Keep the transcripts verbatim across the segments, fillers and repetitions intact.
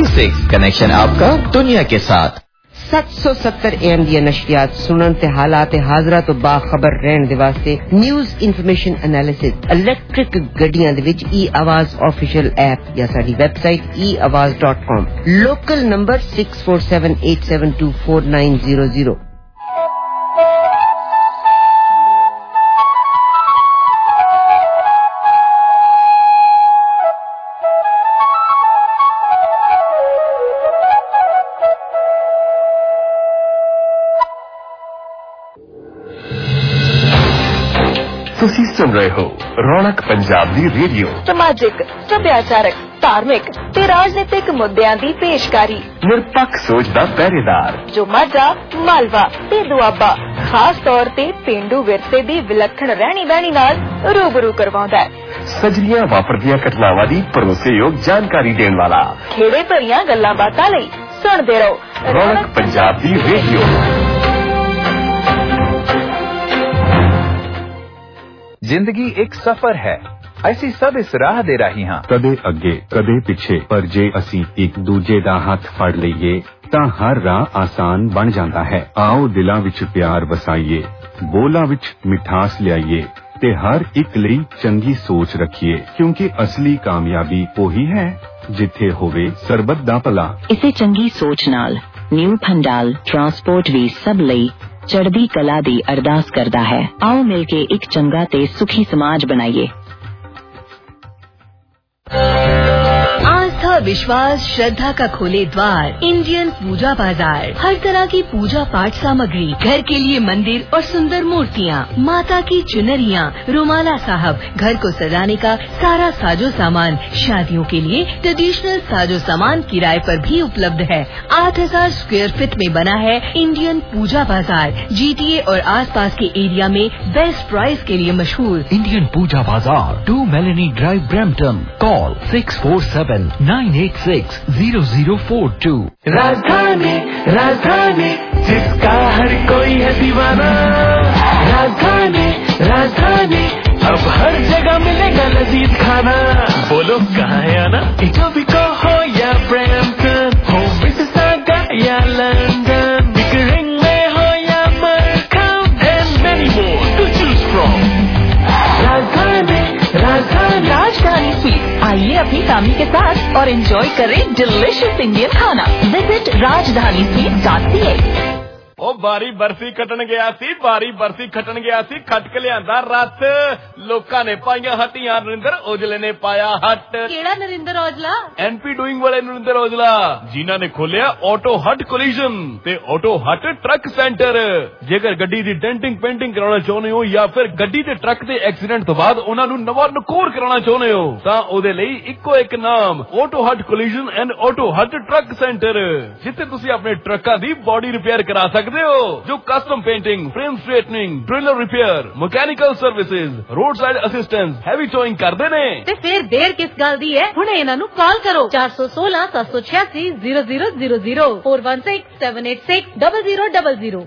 Six connection आपका दुनिया के साथ। सत्त सौ सत्तर एम दी नशरियात सुनन ते हालात हाजरा तो बाखबर रहन दे वास्ते न्यूज़ इन्फॉर्मेशन एनालिसिस इलेक्ट्रिक गड्डियां दे विच ई आवाज ऑफिशियल ऐप या साडी website e Awaaz dot com. Local number six four seven eight seven two four nine zero zero. ਤੁਸੀਂ ਸੁਣ ਰਹੇ ਹੋ ਰੌਣਕ ਪੰਜਾਬ ਦੀ ਰੇਡੀਓ। ਸਮਾਜਿਕ, ਸੱਭਿਆਚਾਰਕ, ਧਾਰਮਿਕ ਤੇ ਰਾਜਨੀਤਿਕ ਮੁੱਦਿਆਂ ਦੀ ਪੇਸ਼ਕਾਰੀ। ਨਿਰਪੱਖ ਸੋਚ ਦਾ ਪਹਿਰੇਦਾਰ ਜੋ ਮਾਝਾ, ਮਾਲਵਾ ਤੇ ਦੁਆਬਾ ਖਾਸ ਤੌਰ ਤੇ ਪੇਂਡੂ ਵਿਰਸੇ ਦੀ ਵਿਲੱਖਣ ਰਹਿਣੀ ਬਹਿਣੀ ਨਾਲ ਰੂਬਰੂ ਕਰਵਾਉਂਦਾ ਹੈ। ਸਜਲੀਆਂ ਵਾਪਰਦੀਆਂ ਘਟਨਾਵਾਂ ਦੀ ਭਰੋਸੇਯੋਗ ਜਾਣਕਾਰੀ ਦੇਣ ਵਾਲਾ। ਖੇੜੇ ਭਰੀਆਂ ਗੱਲਾਂ ਬਾਤਾਂ ਲਈ ਸੁਣਦੇ ਰਹੋ ਰੌਣਕ ਪੰਜਾਬ ਦੀ ਰੇਡੀਓ। जिंदगी एक सफर है, ऐसी सब इस राह दे रही हाँ। कदे अगे कदे पिछे, पर जे असी एक दूजे दा हाथ फड़ लईए तां हर राह आसान बन जाता है। आओ दिलां विच प्यार वसाइए, बोलां विच मिठास लियाइए ते हर एक लई चंगी सोच रखिए, क्योंकि असली कामयाबी ओही है जिथे होवे सरबत दा भला। इसे चंगी सोच नाल न्यू फंडाल ट्रांसपोर्ट भी सब लई चढ़दी कला दी अरदास करदा है। आओ मिलके एक चंगा ते सुखी समाज बनाइए। आस्था, विश्वास, श्रद्धा का खोले द्वार इंडियन पूजा बाजार। हर तरह की पूजा पाठ सामग्री, घर के लिए मंदिर और सुंदर मूर्तियाँ, माता की चुनरियाँ, रुमाला साहब, घर को सजाने का सारा साजो सामान, शादियों के लिए ट्रेडिशनल साजो सामान किराए पर भी उपलब्ध है। आठ हजार स्क्वायर फीट में बना है इंडियन पूजा बाजार। जीटीए और आसपास के एरिया में बेस्ट प्राइस के लिए मशहूर Indian Pooja Bazaar, two Melanie Drive, Brampton. Call six four seven nine eight six zero zero four two. Rajdhani Rajdhani जिसका हर कोई है दीवाना। राजधानी राजधानी अब हर जगह मिलेगा लजीज खाना। बोलो कहाँ है आना? इटोबिको हो या ब्रैम्पटन, हो मिसिसागा या लंदन, बिकरिंग में हो या मरकम, and many more to choose from. Rajdhani Rajdhani राजधानी स्वीट। आइए अपनी फैमिली के साथ और एंजॉय करें डिलिशियस इंडियन खाना। Visit Rajdhani sweet dot C A. ਉਹ ਬਾਰੀ ਬਰਫੀ ਖੱਟਣ ਗਿਆ ਸੀ, ਬਾਰੀ ਬਰਫੀ ਖੱਟਣ ਗਿਆ ਸੀ, ਖੱਟ ਕੇ ਲਿਆਂਦਾ ਰੱਥ। ਲੋਕਾਂ ਨੇ ਪਾਈਆਂ ਹੱਟੀਆਂ, ਨਰਿੰਦਰ ਔਜਲੇ ਨੇ ਪਾਇਆ ਹੱਟ। ਕਿਹੜਾ ਨਰਿੰਦਰ ਔਜਲਾ? ਐਨਪੀ ਡੂਇੰਗ ਵਾਲੇ ਨਰਿੰਦਰ ਔਜਲਾ, ਜਿਨ੍ਹਾਂ ਨੇ ਖੋਲਿਆ ਆਟੋ ਹੱਟ ਕੋਲੀਜਨ ਤੇ ਆਟੋ ਹੱਟ ਟਰੱਕ ਸੈਂਟਰ। ਜੇਕਰ ਗੱਡੀ ਦੀ ਡੈਂਟਿੰਗ ਪੇਂਟਿੰਗ ਕਰਾਉਣਾ ਚਾਹੁੰਦੇ ਹੋ ਜਾਂ ਫਿਰ ਗੱਡੀ ਤੇ ਟਰੱਕ ਦੇ ਐਕਸੀਡੈਂਟ ਤੋਂ ਬਾਅਦ ਉਹਨਾਂ ਨੂੰ ਨਵਾਂ ਨਕੋਰ ਕਰਾਉਣਾ ਚਾਹੁੰਦੇ ਹੋ ਤਾਂ ਉਹਦੇ ਲਈ ਇੱਕੋ ਇੱਕ ਨਾਮ, Auto Hut Collision and Auto Hut Truck Centre, ਜਿੱਥੇ ਤੁਸੀਂ ਆਪਣੇ ਟਰੱਕਾਂ ਦੀ ਬੋਡੀ ਰਿਪੇਅਰ ਕਰਾ ਸਕਦੇ जो custom painting, frame straightening, trailer repair, mechanical services, roadside assistance, heavy towing करते ने। ते फिर देर किस गल दी है? हुणे इन्हां नूं कॉल करो चार सौ सोलह सात सौ छियासी zero zero zero zero four one six seven eight six double zero double zero.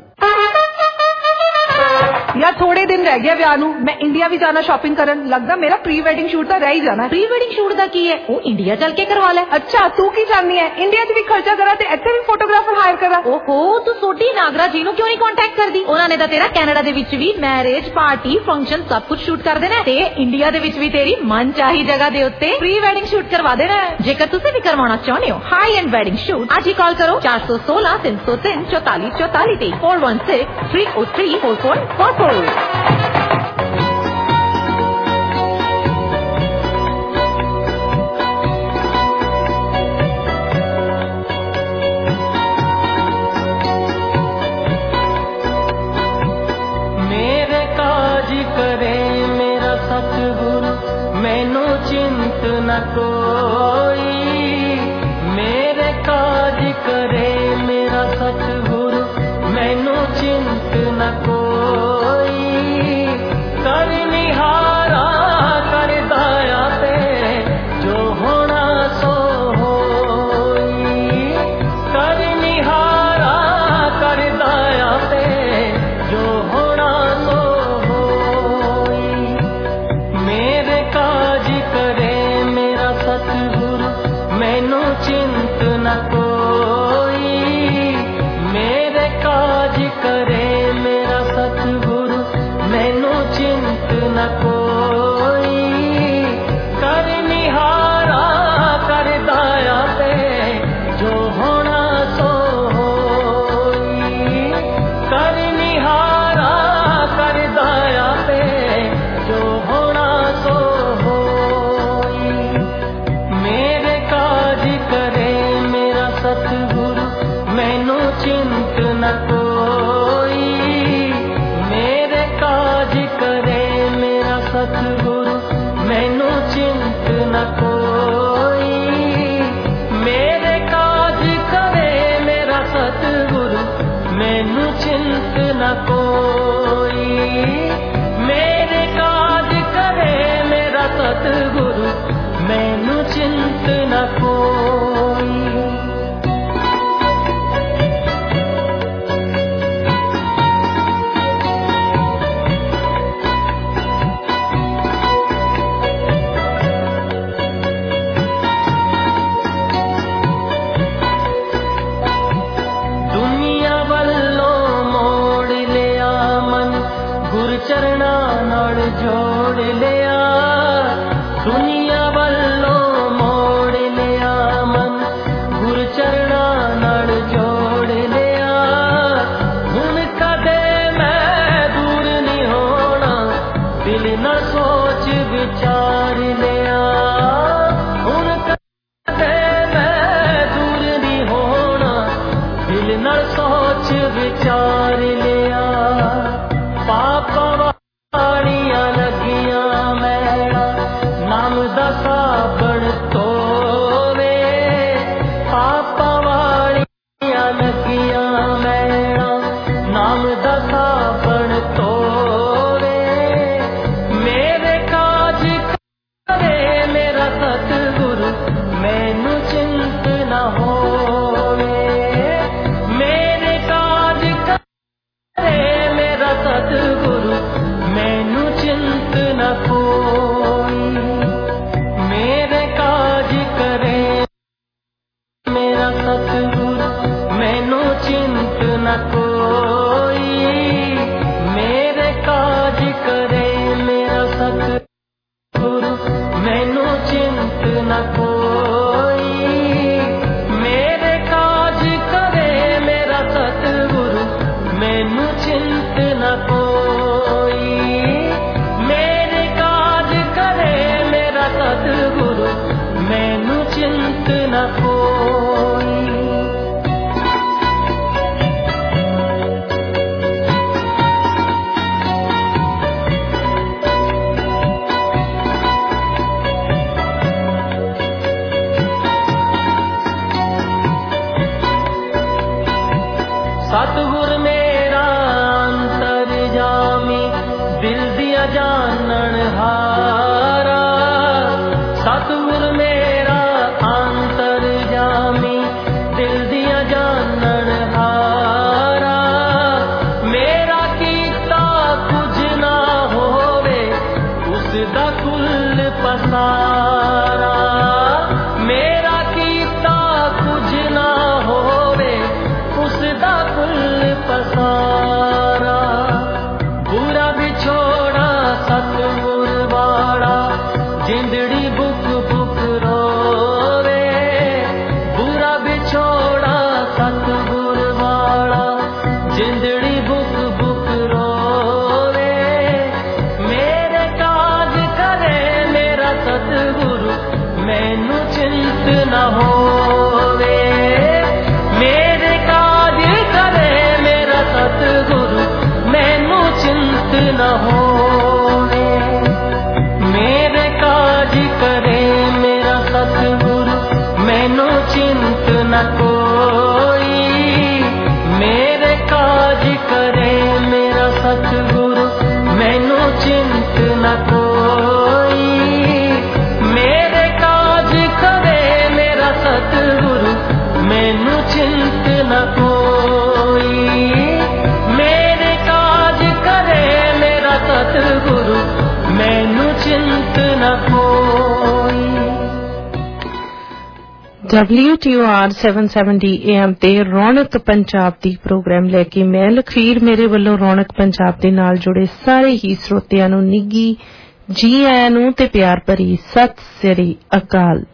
यार थोड़े दिन रह गया विआह नूं, मैं इंडिया भी जाना शॉपिंग करन। लगदा मेरा प्री वेडिंग शूट तो रह ही जाना। प्री वेडिंग शूट दा की है? ओ इंडिया चल के करवा ले। अच्छा तू की चाहनी है? इंडिया च भी खर्चा करा ते इत्थे भी फोटोग्राफर हायर करा। ओहो तू सोडी नागरा जी नूं क्यों नहीं कांटेक्ट करदी? उन्हां ने तां तेरा कनाडा दे विच भी मैरिज पार्टी फंक्शन सब कुछ शूट कर देना ते इंडिया दे विच भी तेरी मन चाही जगह दे उत्ते प्री वेडिंग शूट करवा देना। जेकर तुसीं भी करवाना चाहुंदे हो हाई एंड वेडिंग शूट, आज ही कॉल करो चार सौ सोलह तीन सौ तीन चौतालीस चौतालीस तेईस four one six three oh three four four four four. मेरे काज करे मेरा सतगुरु, मैनू चिंत न कोई। मेरे काज करे मेरा सतगुरु, मैनू चिंत न कोई। कर निहारा कर दया पे जो होना सो होई। कर निहारा कर दया पे जो होना सो होई। मेरे काज करे मेरा सतगुरु, मैनू चिंत न न कोई, मेरे काज करे मेरा सतगुरु, मैनू चिंत न कोई। करनिहारा कर दया ते जो होना सो होई, करनिहारा कर दया ते जो होना सो होई। मेरे काज करे मेरा सतगुरु, मैनू चिंत न कोई, मेरे काज करे मेरा सतगुरु, मैनू चिंत न कोई। मेरे काज करे मेरा सतगुरु, मैनू चिंत न कोई, मेरे काज करे मेरा सतगुरु, मैनू चिंत न कोई। दुनिया वल्लों मोड़ लिया मन, गुर चरना नाल जोड़ लिया। दुनिया वल्लों मोड़ लिया मन, गुर चरना नाल जोड़ लिया। हुण कदे मैं दूर नहीं होना, दिल न सोच विचार लिया। हुण कदे मैं दूर नहीं होना, दिल न सोच विचार लिया। पापा वालियां लगियां मैला, नाम दा साबण धोवे। पापा वालियां लगियां मैला, नाम दा साबण धोवे। मेरे काज करे मेरा सतगुरु, मैनू चिंत न होवे। मेरे काज करे मेरा सतगुरु, मैनू चिंत न कोई। मेरे काज करे मेरा सतगुरु, मैनू चिंत न कोई। मेरे काज करे मेरा सतगुरु, मैनू चिंत न कोई। मेरे काज करे मेरा सतगुरु, मैनू चिंत न कोई। मेरे काज करे मेरा सतगुरु, मैनू चिंत न कोई। सतगुर मेरा अंतरजामी, दिल दिया जानन हारा। सतगुर मेरा अंतरजामी, दिल दिया जानन हारा। मेरा कीता कुछ ना होवे, उसदा कुल पसारा। मेरा कीता कुछ ना होवे, उसदा कुल पसारा। बुरा बिछोड़ा सतगुर वाला, जिंदड़ी बुक बुक रोवे। बुरा बिछोड़ा सतगुर वाला, जिंदड़ी बुक बुक रोवे। मेरे काज करे मेरा सतगुरु, मैनू चिंत न होवे। मेरे काज करे मेरा सतगुरु, मैनू चिंत न होवे। मेरे काज करे मेरा सतगुरु, मैनू चिंत न कोई। मेरे काज करे मेरा सतगुरु, मैनू चिंत न कोई। मेरे काज करे मेरा सतगुरु, मैनू चिंत न कोई। मेरे काज करे मेरा सतगुरु, मैनू चिंत न कोई। ਡਬਲਿਊ ਟੀ ਓ ਆਰ ਸੱਤ ਸੌ ਸੱਤਰ ਏ ਐਮ ਤੇ ਰੌਣਕ ਪੰਜਾਬ ਦੀ ਪ੍ਰੋਗਰਾਮ ਲੈ ਕੇ ਮੈਂ ਲਖਵੀਰ ਮੇਰੇ ਵੱਲੋਂ ਰੌਣਕ ਪੰਜਾਬ ਦੇ ਨਾਲ ਜੁੜੇ ਸਾਰੇ ਹੀ ਸਰੋਤਿਆਂ ਨੂੰ ਨਿੱਘੀ ਜੀ ਆਇਆਂ ਨੂੰ ਤੇ ਪਿਆਰ ਭਰੀ ਸਤਿ ਸ੍ਰੀ ਅਕਾਲ।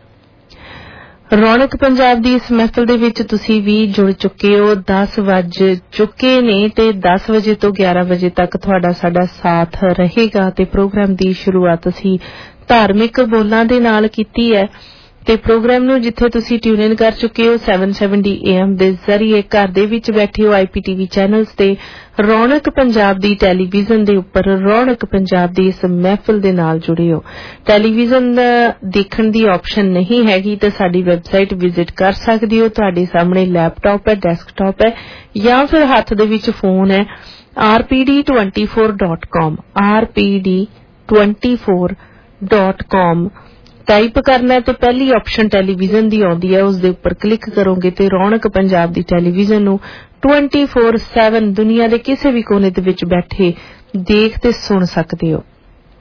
ਰੌਣਕ ਪੰਜਾਬ ਦੀ ਇਸ ਮਹਿਫਲ ਦੇ ਵਿੱਚ ਤੁਸੀਂ ਵੀ ਜੁੜ ਚੁੱਕੇ ਹੋ। ਦਸ ਵੱਜ ਚੁੱਕੇ ਨੇ ਤੇ ਦਸ ਵਜੇ ਤੋਂ ਗਿਆਰਾਂ ਵਜੇ ਤੱਕ ਤੁਹਾਡਾ ਸਾਡਾ ਸਾਥ ਰਹੇਗਾ ਤੇ ਪ੍ਰੋਗਰਾਮ ਦੀ ਸ਼ੁਰੂਆਤ ਅਸੀਂ ਧਾਰਮਿਕ ਬੋਲਾਂ ਦੇ ਨਾਲ ਕੀਤੀ ਹੈ ਤੇ ਪ੍ਰੋਗਰਾਮ ਨੂੰ ਜਿੱਥੇ ਤੁਸੀਂ ਟਿਊਨ ਇਨ ਕਰ ਚੁੱਕੇ ਹੋ ਸੱਤ ਸੌ ਸੱਤਰ ਏ ਐਮ ਦੇ ਜ਼ਰੀਏ ਘਰ ਦੇ ਵਿੱਚ ਬੈਠੇ ਹੋ ਆਈ ਪੀ ਟੀ ਵੀ ਚੈਨਲਸ ਤੇ ਰੌਣਕ ਪੰਜਾਬ ਦੀ ਟੈਲੀਵਿਜ਼ਨ ਦੇ ਉੱਪਰ ਰੌਣਕ ਪੰਜਾਬ ਦੀ ਇਸ ਮਹਿਫਲ ਦੇ ਨਾਲ ਜੁੜੇ ਹੋ। ਟੈਲੀਵਿਜ਼ਨ ਦੇਖਣ ਦੀ ਆਪਸ਼ਨ ਨਹੀਂ ਹੈਗੀ ਤਾਂ ਸਾਡੀ ਵੈਬਸਾਈਟ ਵਿਜ਼ਿਟ ਕਰ ਸਕਦੇ ਹੋ। ਤੁਹਾਡੇ ਸਾਹਮਣੇ ਲੈਪਟਾਪ ਹੈ, ਡੈਸਕਟਾਪ ਹੈ ਜਾਂ ਫਿਰ ਹੱਥ ਦੇ ਵਿੱਚ ਫੋਨ ਹੈ। R P D twenty four dot com R P D twenty four dot com type ਕਰਨਾ ਤੇ ਪਹਿਲੀ ਆਪਸ਼ਨ ਟੈਲੀਵਿਜ਼ਨ ਦੀ ਆਉਂਦੀ ਹੈ, ਉਸ ਦੇ ਉੱਪਰ ਕਲਿੱਕ ਕਰੋਗੇ ਤੇ ਰੌਣਕ ਪੰਜਾਬ ਦੀ ਟੈਲੀਵਿਜ਼ਨ ਨੂੰ ਟਵੈਂਟੀ ਫੋਰ ਸੈਵਨ ਦੁਨੀਆ ਦੇ ਕਿਸੇ ਵੀ ਕੋਨੇ ਦੇ ਵਿੱਚ ਬੈਠੇ ਦੇਖ ਤੇ ਸੁਣ ਸਕਦੇ ਹੋ।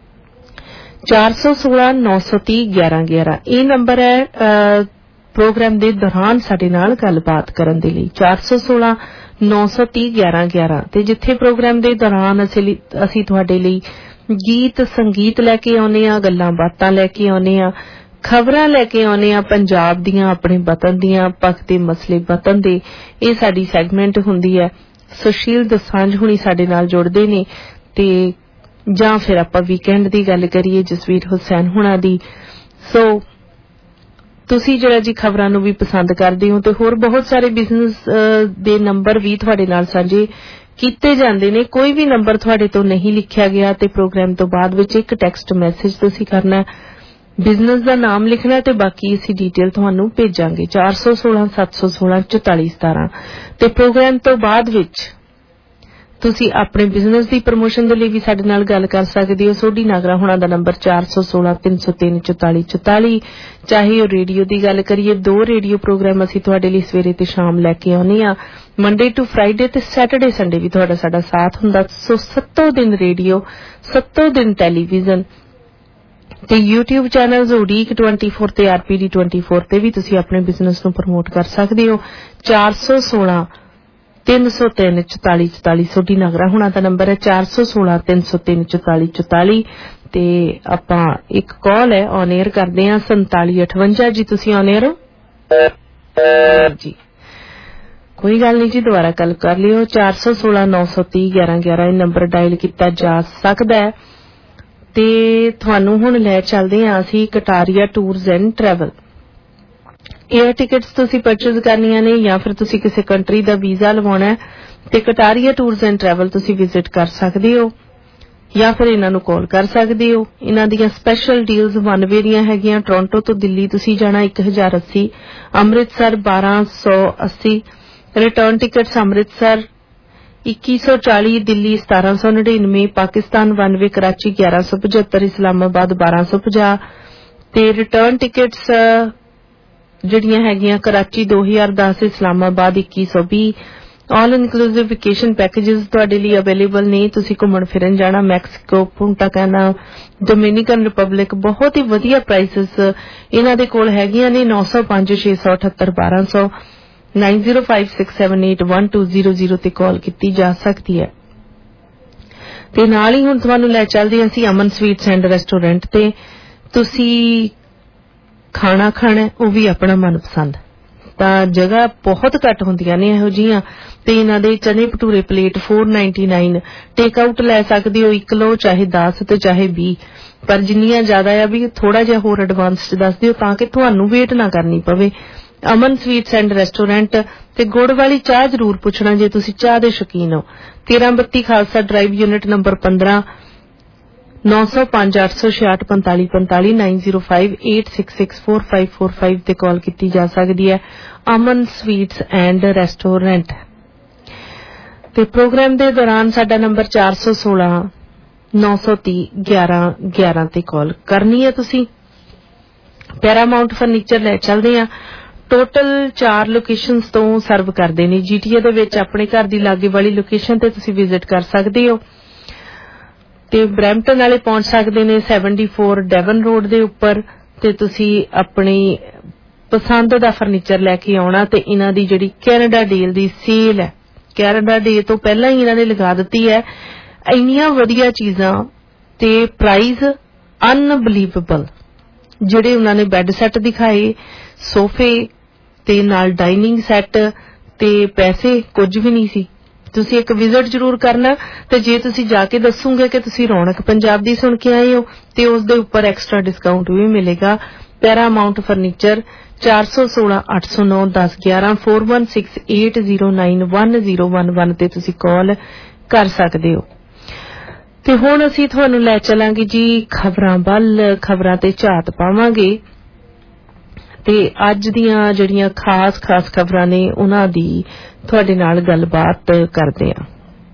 ਚਾਰ ਸੌ ਸੋਲਾਂ ਨੌ ਸੌ ਤੀਹ ਗਿਆਰਾਂ ਗਿਆਰਾਂ ਇਹ ਨੰਬਰ ਹੈ ਪ੍ਰੋਗਰਾਮ ਦੇ ਦੌਰਾਨ ਸਾਡੇ ਨਾਲ ਗੱਲਬਾਤ ਕਰਨ ਦੇ ਲਈ। ਚਾਰ ਸੌ ਸੋਲਾਂ ਨੌ ਸੌ ਤੀਹ ਗਿਆਰਾਂ ਗਿਆਰਾਂ ਤੇ ਜਿੱਥੇ ਪ੍ਰੋਗਰਾਮ ਦੇ ਦੌਰਾਨ ਅਸੀਂ ਤੁਹਾਡੇ ਲਈ ਗੀਤ ਸੰਗੀਤ ਲੈ ਕੇ ਆਉਨੇ ਆ, ਗੱਲਾਂ ਬਾਤਾਂ ਲੈ ਕੇ ਆਉਨੇ ਆ, ਖਬਰਾਂ ਲੈ ਕੇ ਆਉਨੇ ਆ ਪੰਜਾਬ ਦੀਆਂ, ਆਪਣੇ ਵਤਨ ਦੀਆਂ, ਪੱਖ ਦੇ ਮਸਲੇ ਵਤਨ ਦੇ। ਇਹ ਸਾਡੀ ਸੈਗਮੈਂਟ ਹੁੰਦੀ ਹੈ। ਸੁਸ਼ੀਲ ਦਸਾਂਝ ਹੁਣੀ ਸਾਡੇ ਨਾਲ ਜੁੜਦੇ ਨੇ ਤੇ ਜਾਂ ਫਿਰ ਆਪਾਂ ਵੀਕਐਂਡ ਦੀ ਗੱਲ ਕਰੀਏ ਜਸਵੀਰ ਹੁਸੈਨ ਹੁਣਾਂ ਦੀ। ਸੋ ਤੁਸੀਂ ਜਿਹੜਾ ਜੀ ਖਬਰਾਂ ਨੂੰ ਵੀ ਪਸੰਦ ਕਰਦੇ ਹੋ ਤੇ ਹੋਰ ਬਹੁਤ ਸਾਰੇ ਬਿਜ਼ਨਸ ਦੇ ਨੰਬਰ ਵੀ ਤੁਹਾਡੇ ਨਾਲ ਸਾਂਝੇ ਕੀਤੇ ਜਾਂਦੇ ਨੇ। ਕੋਈ ਵੀ ਨੰਬਰ ਤੁਹਾਡੇ ਤੋਂ ਨਹੀਂ ਲਿਖਿਆ ਗਿਆ ਤੇ ਪ੍ਰੋਗਰਾਮ ਤੋਂ ਬਾਅਦ ਵਿੱਚ ਇੱਕ ਟੈਕਸਟ ਮੈਸੇਜ ਤੁਸੀਂ ਕਰਨਾ, ਬਿਜ਼ਨਸ ਦਾ ਨਾਮ ਲਿਖਣਾ ਤੇ ਬਾਕੀ ਅਸੀਂ ਡੀਟੇਲ ਤੁਹਾਨੂੰ ਭੇਜਾਂਗੇ। ਚਾਰ ਸੌ ਸੋਲਾਂ ਸੱਤ ਸੌ ਸੋਲਾਂ ਚੁਤਾਲੀ ਸਤਾਰਾਂ ਤੇ ਪ੍ਰੋਗਰਾਮ ਤੋਂ ਬਾਅਦ ਵਿੱਚ ਤੁਸੀਂ ਆਪਣੇ ਬਿਜ਼ਨਸ ਦੀ ਪ੍ਰਮੋਸ਼ਨ ਦੇ ਲਈ ਵੀ ਸਾਡੇ ਨਾਲ ਗੱਲ ਕਰ ਸਕਦੇ ਹੋ। ਸੋਢੀ ਨਾਗਰਾ ਹੁਣਾਂ ਦਾ ਨੰਬਰ ਚਾਰ ਸੌ ਸੋਲਾਂ ਤਿੰਨ ਸੌ ਤਿੰਨ ਚੁਤਾਲੀ ਚੁਤਾਲੀ। ਚਾਹੇ ਉਹ ਰੇਡੀਓ ਦੀ ਗੱਲ ਕਰੀਏ, ਦੋ ਰੇਡੀਓ ਪ੍ਰੋਗਰਾਮ ਅਸੀਂ ਤੁਹਾਡੇ ਲਈ ਸਵੇਰੇ ਤੇ ਸ਼ਾਮ ਲੈ ਕੇ ਆਉਨੇ ਆ, ਮੰਡੇ ਟੂ ਫਰਾਈਡੇ ਤੇ ਸੈਟਰਡੇ ਸੰਡੇ ਵੀ ਤੁਹਾਡਾ ਸਾਡਾ ਸਾਥ ਹੁੰਦਾ। ਸੋ ਸੱਤੋਂ ਦਿਨ ਰੇਡੀਓ, ਸੱਤੋਂ ਦਿਨ ਟੈਲੀਵਿਜ਼ਨ ਤੇ ਯੂਟਿਊਬ ਚੈਨਲ ਉਡੀਕ ਟਵੈਂਟੀ ਫੋਰ ਤੇ R P D twenty four ਤੇ ਵੀ ਤੁਸੀਂ ਆਪਣੇ ਬਿਜ਼ਨਸ ਨੂੰ ਪ੍ਰਮੋਟ ਕਰ ਸਕਦੇ ਹੋ। ਚਾਰ ਸੌ ਸੋਲਾਂ ਤਿੰਨ ਸੌ ਤਿੰਨ ਚੁਤਾਲੀ ਚੁਤਾਲੀ ਸੋਢੀ ਨਗਰਾ ਹੁਣਾਂ ਦਾ ਨੰਬਰ ਹੈ ਚਾਰ ਸੌ ਸੋਲਾਂ ਤਿੰਨ ਸੌ ਤਿੰਨ ਚੁਤਾਲੀ ਚੁਤਾਲੀ ਤੇ ਆਪਾਂ ਇੱਕ ਕਾਲ ਹੈ ਔਨ 에ਅਰ ਕਰਦੇ ਹਾਂ ਸੰਤਾਲੀ ਅਠਵੰਜਾ। ਜੀ ਤੁਸੀਂ ਔਨ 에ਅਰ ਹੋ ਜੀ? ਕੋਈ ਗੱਲ ਨਹੀਂ ਜੀ, ਦੁਬਾਰਾ ਗੱਲ ਕਰ ਲਿਓ। ਚਾਰ ਸੌ ਸੋਲਾਂ ਨੌ ਸੌ ਤੀਹ ਗਿਆਰਾਂ ਗਿਆਰਾਂ ਇਹ ਨੰਬਰ ਡਾਇਲ ਕੀਤਾ ਜਾ ਸਕਦਾ ਹੈ ਤੇ ਤੁਹਾਨੂੰ ਹੁਣ ਲੈ ਚੱਲਦੇ ਹਾਂ ਅਸੀਂ Kataria Tours and Travel. Air tickets ਤੁਸੀਂ ਪਰਚੇਜ਼ ਕਰਨੀਆਂ ਨੇ ਜਾਂ ਫਿਰ ਤੁਸੀਂ ਕਿਸੇ ਕੰਟਰੀ ਦਾ ਵੀਜ਼ਾ ਲਵਾਉਣਾ ਤੇ ਕਟਾਰੀਆ ਟੂਰਸ ਐਂਡ ਟਰੈਵਲ ਤੁਸੀਂ ਵਿਜ਼ਿਟ ਕਰ ਸਕਦੇ ਹੋ ਜਾਂ ਫਿਰ ਇਹਨਾਂ ਨੂੰ ਕਾਲ ਕਰ ਸਕਦੇ ਹੋ। ਇਹਨਾਂ ਦੀਆਂ ਸਪੈਸ਼ਲ ਡੀਲਸ ਵਨ ਵੇ ਦੀਆਂ ਹੈਗੀਆਂ। ਟੋਰਾਂਟੋ ਤੋਂ ਦਿੱਲੀ ਤੁਸੀਂ ਜਾਣਾ ਇੱਕ ਹਜ਼ਾਰ ਅੱਸੀ, ਅੰਮ੍ਰਿਤਸਰ ਬਾਰਾਂ ਸੌ ਅੱਸੀ, ਰਿਟਰਨ ਟਿਕਟਸ ਅੰਮ੍ਰਿਤਸਰ ਇੱਕੀ ਸੌ ਚਾਲੀ, ਦਿੱਲੀ ਸਤਾਰਾਂ ਸੌ ਨੜਿਨਵੇਂ, ਪਾਕਿਸਤਾਨ ਵਨ ਵੇ ਕਰਾਚੀ ਗਿਆਰਾਂ ਸੌ ਪਝੱਤਰ, ਇਸਲਾਮਾਬਾਦ ਬਾਰਾਂ ਸੌ ਪੰਜਾਹ ਤੇ ਰਿਟਰਨ ਟਿਕਟਸ ਜਿਹੜੀਆਂ ਹੈਗੀਆਂ ਕਰਾਚੀ ਦੋ ਹਜ਼ਾਰ ਦਸ, ਇਸਲਾਮਾਬਾਦ ਇੱਕੀ ਸੌ ਵੀਹ। ਆਲ ਇਨਕਲੂਸਿਵ ਵੈਕੇਸ਼ਨ ਪੈਕੇजेस ਤੁਹਾਡੇ ਲਈ ਅਵੇਲੇਬਲ ਨੇ। ਤੁਸੀਂ ਘੁੰਮਣ ਫਿਰਨ ਜਾਣਾ Mexico, Punta Cana, Dominican Republic, ਬਹੁਤ ਹੀ ਵਧੀਆ ਪ੍ਰਾਈਸਿਸ ਇਹਨਾਂ ਦੇ ਕੋਲ ਹੈਗੀਆਂ ਨੇ। ਨੌ ਸੌ ਪੰਜ ਛੇ ਸੌ ਅਠੱਤਰ ਬਾਰਾਂ ਸੌ nine zero five six seven eight one two zero zero ਤੇ ਕਾਲ ਕੀਤੀ ਜਾ ਸਕਦੀ ਹੈ। ਤੇ ਨਾਲ ਹੀ ਹੁਣ ਤੁਹਾਨੂੰ ਲੈ ਚੱਲਦੇ ਅਸੀਂ ਅਮਨ ਸਵੀਟਸ ਐਂਡ ਰੈਸਟੋਰੈਂਟ ਤੇ। ਤੁਸੀਂ ਖਾਣਾ ਖਾਣਾ ਉਹ ਵੀ ਆਪਣਾ ਮਨਪਸੰਦ ਤਾਂ ਜਗ੍ਹਾ ਬਹੁਤ ਘੱਟ ਹੁੰਦੀਆਂ ਨੇ ਇਹੋ ਜਿਹੀਆਂ ਤੇ ਇਹਨਾਂ ਦੇ ਚਨੇ ਭਟੂਰੇ ਪਲੇਟ ਚਾਰ ਸੌ ਨਿਨਆਨਵੇਂ ਟੇਕ ਆਊਟ ਲੈ ਸਕਦੇ ਹੋ। ਇੱਕ ਲੋ ਚਾਹੇ ਦਸ ਤੇ ਚਾਹੇ ਵੀਹ, ਪਰ ਜਿੰਨੀਆਂ ਜ਼ਿਆਦਾ ਆ ਵੀ ਥੋੜਾ ਜਿਹਾ ਹੋਰ ਐਡਵਾਂਸ ਚ ਦੱਸ ਦਿਓ ਤਾਂ ਕਿ ਤੁਹਾਨੂੰ ਵੇਟ ਨਾ ਕਰਨੀ ਪਵੇ। ਅਮਨ ਸਵੀਟਸ ਐਂਡ ਰੈਸਟੋਰੈਂਟ ਤੇ ਗੁੜ ਵਾਲੀ ਚਾਹ ਜ਼ਰੂਰ ਪੁੱਛਣਾ ਜੇ ਤੁਸੀਂ ਚਾਹ ਦੇ ਸ਼ੌਕੀਨ ਹੋ। ਤੇਰਾਂ ਬੱਤੀ ਖਾਲਸਾ ਡਰਾਈਵ ਯੂਨਿਟ ਨੰਬਰ ਪੰਦਰਾਂ, ਨੌ ਸੌ ਪੰਜ ਅੱਠ ਸੌ ਛਿਆਹਠ ਪੰਤਾਲੀ ਪੰਤਾਲੀ nine zero five eight six six four five four five ਤੇ ਕਾਲ ਕੀਤੀ ਜਾ ਸਕਦੀ ਹੈ। ਅਮਨ ਸਵੀਟਸ ਐਂਡ ਰੈਸਟੋਰੈਂਟ ਤੇ ਪ੍ਰੋਗਰਾਮ ਦੇ ਦੌਰਾਨ ਸਾਡਾ ਨੰਬਰ ਚਾਰ ਸੌ ਸੋਲਾਂ ਨੌ ਸੌ ਤੀਹ ਗਿਆਰਾਂ ਗਿਆਰਾਂ ਤੇ ਕਾਲ ਕਰਨੀ ਹੈ ਤੁਸੀਂ। ਪੈਰਾਮਾਉਂਟ ਫਰਨੀਚਰ ਲੈ ਚੱਲਦੇ ਆ। ਟੋਟਲ ਚਾਰ ਲੋਕੇਸ਼ਨਸ ਤੋਂ ਸਰਵ ਕਰਦੇ ਨੇ ਜੀਟੀਏ ਦੇ ਵਿੱਚ। ਆਪਣੇ ਘਰ ਦੀ ਲਾਗੇ ਵਾਲੀ ਲੋਕੇਸ਼ਨ ਤੇ ਤੁਸੀਂ ਵਿਜ਼ਿਟ ਕਰ ਸਕਦੇ ਹੋ ਤੇ ਬਰੈਂਪਟਨ ਵਾਲੇ ਪਹੁੰਚ ਸਕਦੇ ਨੇ ਚੌਹੱਤਰ ਡੈਵਨ ਰੋਡ ਦੇ ਉੱਪਰ ਤੇ ਤੁਸੀਂ ਆਪਣੀ ਪਸੰਦ ਦਾ ਫਰਨੀਚਰ ਲੈ ਕੇ ਆਉਣਾ ਤੇ ਇਹਨਾਂ ਦੀ ਜਿਹੜੀ ਕੈਨੇਡਾ ਡੀਲ ਦੀ ਸੇਲ ਹੈ, ਕੈਨੇਡਾ ਡੇ ਤੋਂ ਪਹਿਲਾਂ ਹੀ ਇਹਨਾਂ ਨੇ ਲਗਾ ਦਿੱਤੀ ਹੈ। ਇੰਨੀਆਂ ਵਧੀਆ ਚੀਜ਼ਾਂ ਤੇ ਪ੍ਰਾਈਸ ਅਨਬਲੀਵੇਬਲ। ਜਿਹੜੇ ਉਹਨਾਂ ਨੇ ਬੈੱਡ ਸੈੱਟ ਦਿਖਾਏ, ਸੋਫੇ ਤੇ ਨਾਲ ਡਾਈਨਿੰਗ ਸੈੱਟ, ਤੇ ਪੈਸੇ ਕੁਝ ਵੀ ਨਹੀਂ ਸੀ। ਤੁਸੀਂ ਇੱਕ ਵਿਜ਼ਿਟ ਜ਼ਰੂਰ ਕਰਨਾ, ਤੇ ਜੇ ਤੁਸੀਂ ਜਾ ਕੇ ਦੱਸੋਗੇ ਕਿ ਤੁਸੀਂ ਰੌਣਕ ਪੰਜਾਬ ਦੀ ਸੁਣ ਕੇ ਆਏ ਹੋ ਤੇ ਉਸ ਦੇ ਉੱਪਰ ਐਕਸਟਰਾ ਡਿਸਕਾਊਂਟ ਵੀ ਮਿਲੇਗਾ। ਪੈਰਾਮਾਊਂਟ ਫਰਨੀਚਰ ਚਾਰ ਸੌ ਸੋਲਾਂ ਅੱਠ ਸੌ ਨੌ ਦਸ ਗਿਆਰਾਂ four one six eight zero nine one zero one one ਤੇ ਤੁਸੀਂ ਕਾਲ ਕਰ ਸਕਦੇ ਹੋ। ਤੇ ਹੁਣ ਅਸੀਂ ਤੁਹਾਨੂੰ ਲੈ ਚੱਲਾਂਗੇ ਜੀ ਖਬਰਾਂ ਵੱਲ, ਖਬਰਾਂ ਤੇ ਝਾਤ ਪਾਵਾਂਗੇ ਤੇ ਅੱਜ ਦੀਆਂ ਜਿਹੜੀਆਂ ਖਾਸ ਖਾਸ ਖਬਰਾਂ ਨੇ ਉਹਨਾਂ ਦੀ ਤੁਹਾਡੇ ਨਾਲ ਗੱਲਬਾਤ ਕਰਦੇ ਹਾਂ।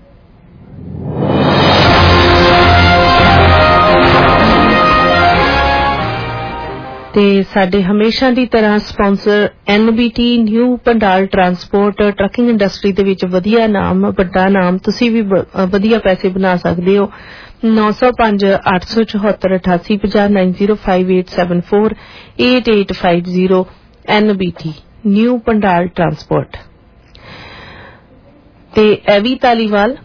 ਤੇ ਸਾਡੇ ਹਮੇਸ਼ਾ ਦੀ ਤਰ੍ਹਾਂ sponsor N B T New Pandal Transport. Trucking industry ਦੇ ਵਿੱਚ ਵਧੀਆ ਨਾਮ, ਵੱਡਾ ਨਾਮ, ਤੁਸੀਂ ਵੀ ਵਧੀਆ ਪੈਸੇ ਬਣਾ ਸਕਦੇ ਹੋ। ਨੌ ਸੌ ਪੰਜ ਅੱਠ ਸੌ ਚੌਹੱਤਰ ਅਠਾਸੀ ਪੰਜਾਹ nine zero five eight seven four eight eight five zero N B T New Pandal Transport. ਤੇ Avi Dhaliwal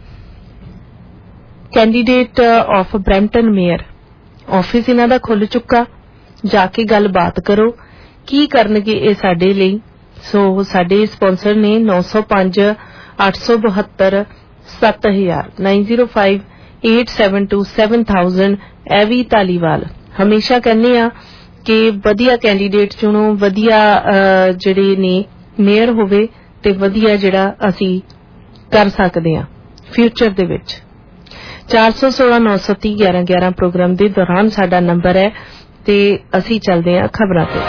candidate of Brampton mayor, office ਇਹਨਾਂ ਦਾ ਖੁੱਲ ਚੁੱਕਾ। ਜਾ ਕੇ ਗੱਲਬਾਤ ਕਰੋ ਕੀ ਕਰਨਗੇ ਇਹ ਸਾਡੇ ਲਈ। ਸੋ ਸਾਡੇ ਸਪਾਂਸਰ ਨੇ ਨੌ ਸੌ ਪੰਜ ਅੱਠ ਸੌ ਬਹੱਤਰ ਸੱਤ ਹਜ਼ਾਰ nine zero five eight seven two seven thousand. Avi Dhaliwal ਹਮੇਸ਼ਾ ਕਹਿੰਦੇ ਆ ਕਿ ਵਧੀਆ ਕੈਂਡੀਡੇਟ ਚੁਣੋ, ਵਧੀਆ ਜਿਹੜੇ ਨੇ ਮੇਅਰ ਹੋਵੇ ਤੇ ਵਧੀਆ ਜਿਹੜਾ ਅਸੀਂ ਕਰ ਸਕਦੇ ਹਾਂ ਫਿਊਚਰ ਦੇ ਵਿੱਚ। ਚਾਰ ਸੌ ਸੋਲਾਂ ਨੌ ਸੌ ਤੀਹ ਗਿਆਰਾਂ ਗਿਆਰਾਂ ਪ੍ਰੋਗਰਾਮ ਦੇ ਦੌਰਾਨ ਸਾਡਾ ਨੰਬਰ ਹੈ ਤੇ ਅਸੀਂ ਚੱਲਦੇ ਹਾਂ ਖਬਰਾਂ ਤੇ।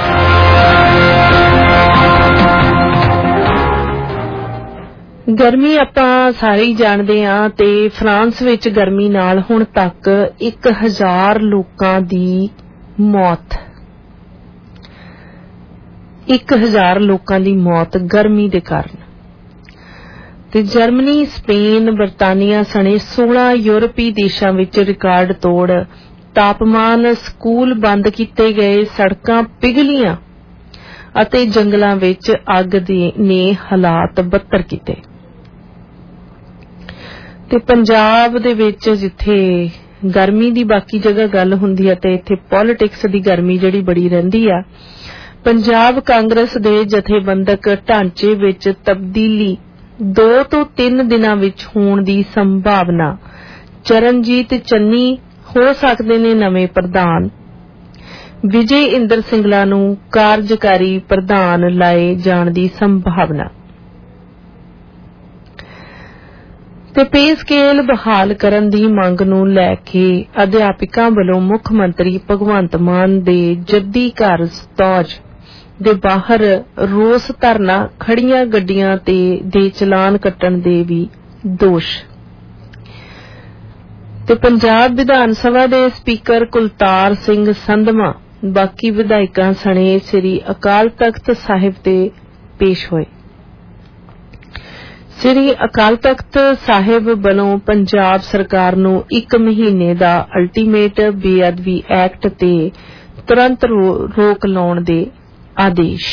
ਗਰਮੀ ਆਪਾਂ ਸਾਰੇ ਹੀ ਜਾਣਦੇ ਹਾਂ ਤੇ ਫਰਾਂਸ ਵਿੱਚ ਗਰਮੀ ਨਾਲ ਹੁਣ ਤੱਕ ਇੱਕ ਹਜ਼ਾਰ ਲੋਕਾਂ ਦੀ ਮੌਤ, ਇੱਕ ਹਜ਼ਾਰ ਲੋਕਾਂ ਦੀ ਮੌਤ ਗਰਮੀ ਦੇ ਕਾਰਨ। ਤੇ ਜਰਮਨੀ, ਸਪੇਨ, ਬਰਤਾਨੀਆ ਸਣੇ ਸੋਲਾਂ ਯੂਰਪੀ ਦੇਸ਼ਾਂ ਵਿੱਚ ਰਿਕਾਰਡ ਤੋੜ ਤਾਪਮਾਨ, ਸਕੂਲ ਬੰਦ ਕੀਤੇ ਗਏ, ਸੜਕਾਂ ਪਿਘਲੀਆਂ ਅਤੇ ਜੰਗਲਾਂ ਵਿੱਚ ਅੱਗ ਦੇ ਨੇ ਹਾਲਾਤ ਬੱਤਰ ਕੀਤੇ। ਤੇ ਪੰਜਾਬ ਦੇ ਵਿੱਚ ਜਿੱਥੇ ਗਰਮੀ ਦੀ ਬਾਕੀ ਜਗ੍ਹਾ ਗੱਲ ਹੁੰਦੀ ਹੈ ਤੇ ਇੱਥੇ ਪੋਲਿਟਿਕਸ ਦੀ ਗਰਮੀ ਜਿਹੜੀ ਬੜੀ ਰਹਿੰਦੀ ਆ। ਪੰਜਾਬ ਕਾਂਗਰਸ ਦੇ ਜਥੇਬੰਦਕ ਢਾਂਚੇ ਵਿੱਚ ਤਬਦੀਲੀ ਦੋ ਤੋਂ ਤਿੰਨ ਦਿਨਾਂ ਵਿੱਚ ਹੋਣ ਦੀ ਸੰਭਾਵਨਾ। ਚਰਨਜੀਤ ਚੰਨੀ ਹੋ ਸਕਦੇ ਨੇ ਨਵੇਂ ਪ੍ਰਧਾਨ। ਵਿਜੇ ਇੰਦਰ ਸਿੰਗਲਾ ਨੂੰ ਕਾਰਜਕਾਰੀ ਪ੍ਰਧਾਨ ਲਾਏ ਜਾਣ ਦੀ ਸੰਭਾਵਨਾ। ਤੇ ਪੇ ਸਕੇਲ ਬਹਾਲ ਕਰਨ ਦੀ ਮੰਗ ਨੂੰ ਲੈ ਕੇ ਅਧਿਆਪਕਾਂ ਵੱਲੋਂ ਮੁੱਖ ਮੰਤਰੀ ਭਗਵੰਤ ਮਾਨ ਦੇ ਜੱਦੀ ਘਰ ਸਤੌਜ ਦੇ ਬਾਹਰ ਰੋਸ ਧਰਨਾ, ਖੜੀਆਂ ਗੱਡੀਆਂ ਤੇ ਦੇ ਚਲਾਨ ਕੱਟਣ ਦੇ ਵੀ ਦੋਸ਼। ਤੇ ਪੰਜਾਬ ਵਿਧਾਨ ਸਭਾ ਦੇ ਸਪੀਕਰ ਕੁਲਤਾਰ ਸਿੰਘ ਸੰਧਵਾਂ ਬਾਕੀ ਵਿਧਾਇਕਾਂ ਸਣੇ ਸ੍ਰੀ ਅਕਾਲ ਤਖ਼ਤ ਸਾਹਿਬ ਤੇ ਪੇਸ਼ ਹੋਏ। ਸ੍ਰੀ ਅਕਾਲ ਤਖ਼ਤ ਸਾਹਿਬ ਵੱਲੋਂ ਪੰਜਾਬ ਸਰਕਾਰ ਨੂੰ ਇੱਕ ਮਹੀਨੇ ਦਾ ਅਲਟੀਮੇਟ ਬੇਅਦਬੀ ਐਕਟ ਤੇ ਤੁਰੰਤ ਰੋਕ ਲਾਉਣ ਦੇ ਆਦੇਸ਼।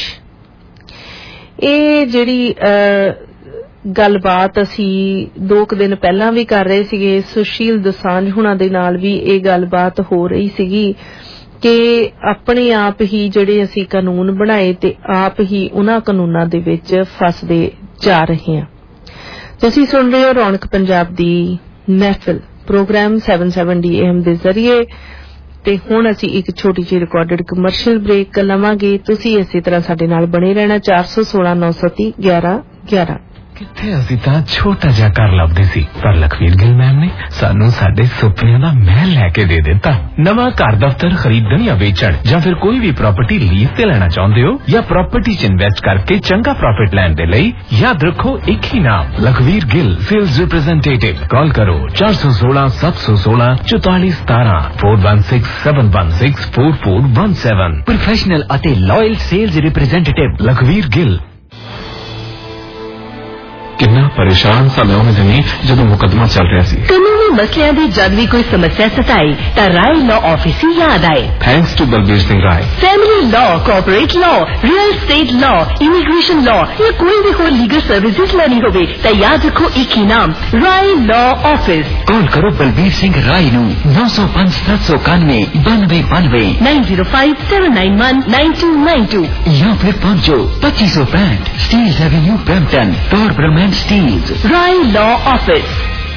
ਇਹ ਜਿਹੜੀ ਗੱਲਬਾਤ ਅਸੀਂ ਦੋ ਕੁ ਦਿਨ ਪਹਿਲਾਂ ਵੀ ਕਰ ਰਹੇ ਸੀਗੇ, ਸੁਸ਼ੀਲ ਦੋਸਾਂਝ ਹੁਣਾਂ ਦੇ ਨਾਲ ਵੀ ਇਹ ਗੱਲਬਾਤ ਹੋ ਰਹੀ ਸੀਗੀ ਕਿ ਆਪਣੇ ਆਪ ਹੀ ਜਿਹੜੇ ਅਸੀਂ ਕਾਨੂੰਨ ਬਣਾਏ ਤੇ ਆਪ ਹੀ ਉਹਨਾਂ ਕਾਨੂੰਨਾਂ ਦੇ ਵਿੱਚ ਫਸਦੇ ਜਾ ਰਹੇ ਹਾਂ। ਤੁਸੀਂ ਸੁਣ ਰਹੇ ਹੋ ਰੌਣਕ ਪੰਜਾਬ ਦੀ ਮਹਿਫਿਲ programme seven seven D A M ਦੇ ਜ਼ਰੀਏ। ਤੇ ਹੁਣ ਅਸੀਂ ਇੱਕ ਛੋਟੀ ਜਿਹੀ ਰਿਕਾਰਡਡ ਕਮਰਸ਼ੀਅਲ ਬ੍ਰੇਕ ਲਵਾਂਗੇ। ਤੁਸੀਂ ਇਸੇ ਤਰ੍ਹਾਂ ਸਾਡੇ ਨਾਲ ਬਣੇ ਰਹਿਣਾ। ਚਾਰ ਸੌ ਸੋਲਾਂ ਨੌ ਸੌ ਤੀਹ ਗਿਆਰਾਂ ਗਿਆਰਾਂ। ਕਿੱਥੇ ਅਸੀਂ ਤਾਂ ਛੋਟਾ ਜਿਹਾ ਘਰ ਲੱਭਦੇ ਸੀ, ਪਰ ਲਖਵੀਰ ਗਿੱਲ ਮੈਮ ਨੇ ਸਾਨੂੰ ਸਾਡੇ ਸੁਪਨਿਆਂ ਦਾ ਮਹਿਲ ਲੈ ਕੇ ਦੇ ਦਿੱਤਾ। ਨਵਾਂ ਘਰ ਦਫ਼ਤਰ ਖਰੀਦਣ ਜਾਂ ਵੇਚਣ ਜਾਂ ਫਿਰ ਕੋਈ ਵੀ ਪ੍ਰਾਪਰਟੀ ਲੀਜ਼ ਤੇ ਲੈਣਾ ਚਾਹੁੰਦੇ ਹੋ ਜਾਂ ਪ੍ਰਾਪਰਟੀ 'ਚ ਇਨਵੈਸਟ ਕਰਕੇ ਚੰਗਾ ਪ੍ਰੋਫਿਟ ਲੈਣ ਦੇ ਲਈ ਯਾਦ ਰੱਖੋ ਇੱਕ ਹੀ ਨਾਮ, Lakhvir Gill sales representative. Call ਕਰੋ ਚਾਰ ਸੌ ਸੋਲਾਂ ਸੱਤ ਸੌ ਸੋਲਾਂ ਚੁਤਾਲੀ ਸਤਾਰਾਂ four one six seven one six four four one seven. Professional ਅਤੇ loyal sales representative Lakhvir Gill. ਕਿੰਨਾ परेशान सा मैं उन्हें नहीं जब मुकदमा चल रहा सी। कानूनी मसलियां दी जब भी कोई समस्या सताई ता राय लॉ ऑफिस ही याद आए। Thanks to Balbir Singh Rai. Family law, corporate law, real estate law, immigration law या कोई भी हो लीगल सर्विसेज लेनी होवे ता याद रखो एक ही नाम, राय लॉ ऑफिस। कॉल करो बलबीर सिंह राय नू नौ सौ पांच सात सौ इक्यानवे बानवे बानवे nine zero five seven nine one nine two nine two या फिर पहुंचो पच्चीस सौ पैंठ स्टील्स एवेन्यू ब्रैम्पटन, टॉर and Steeles. Rai law office.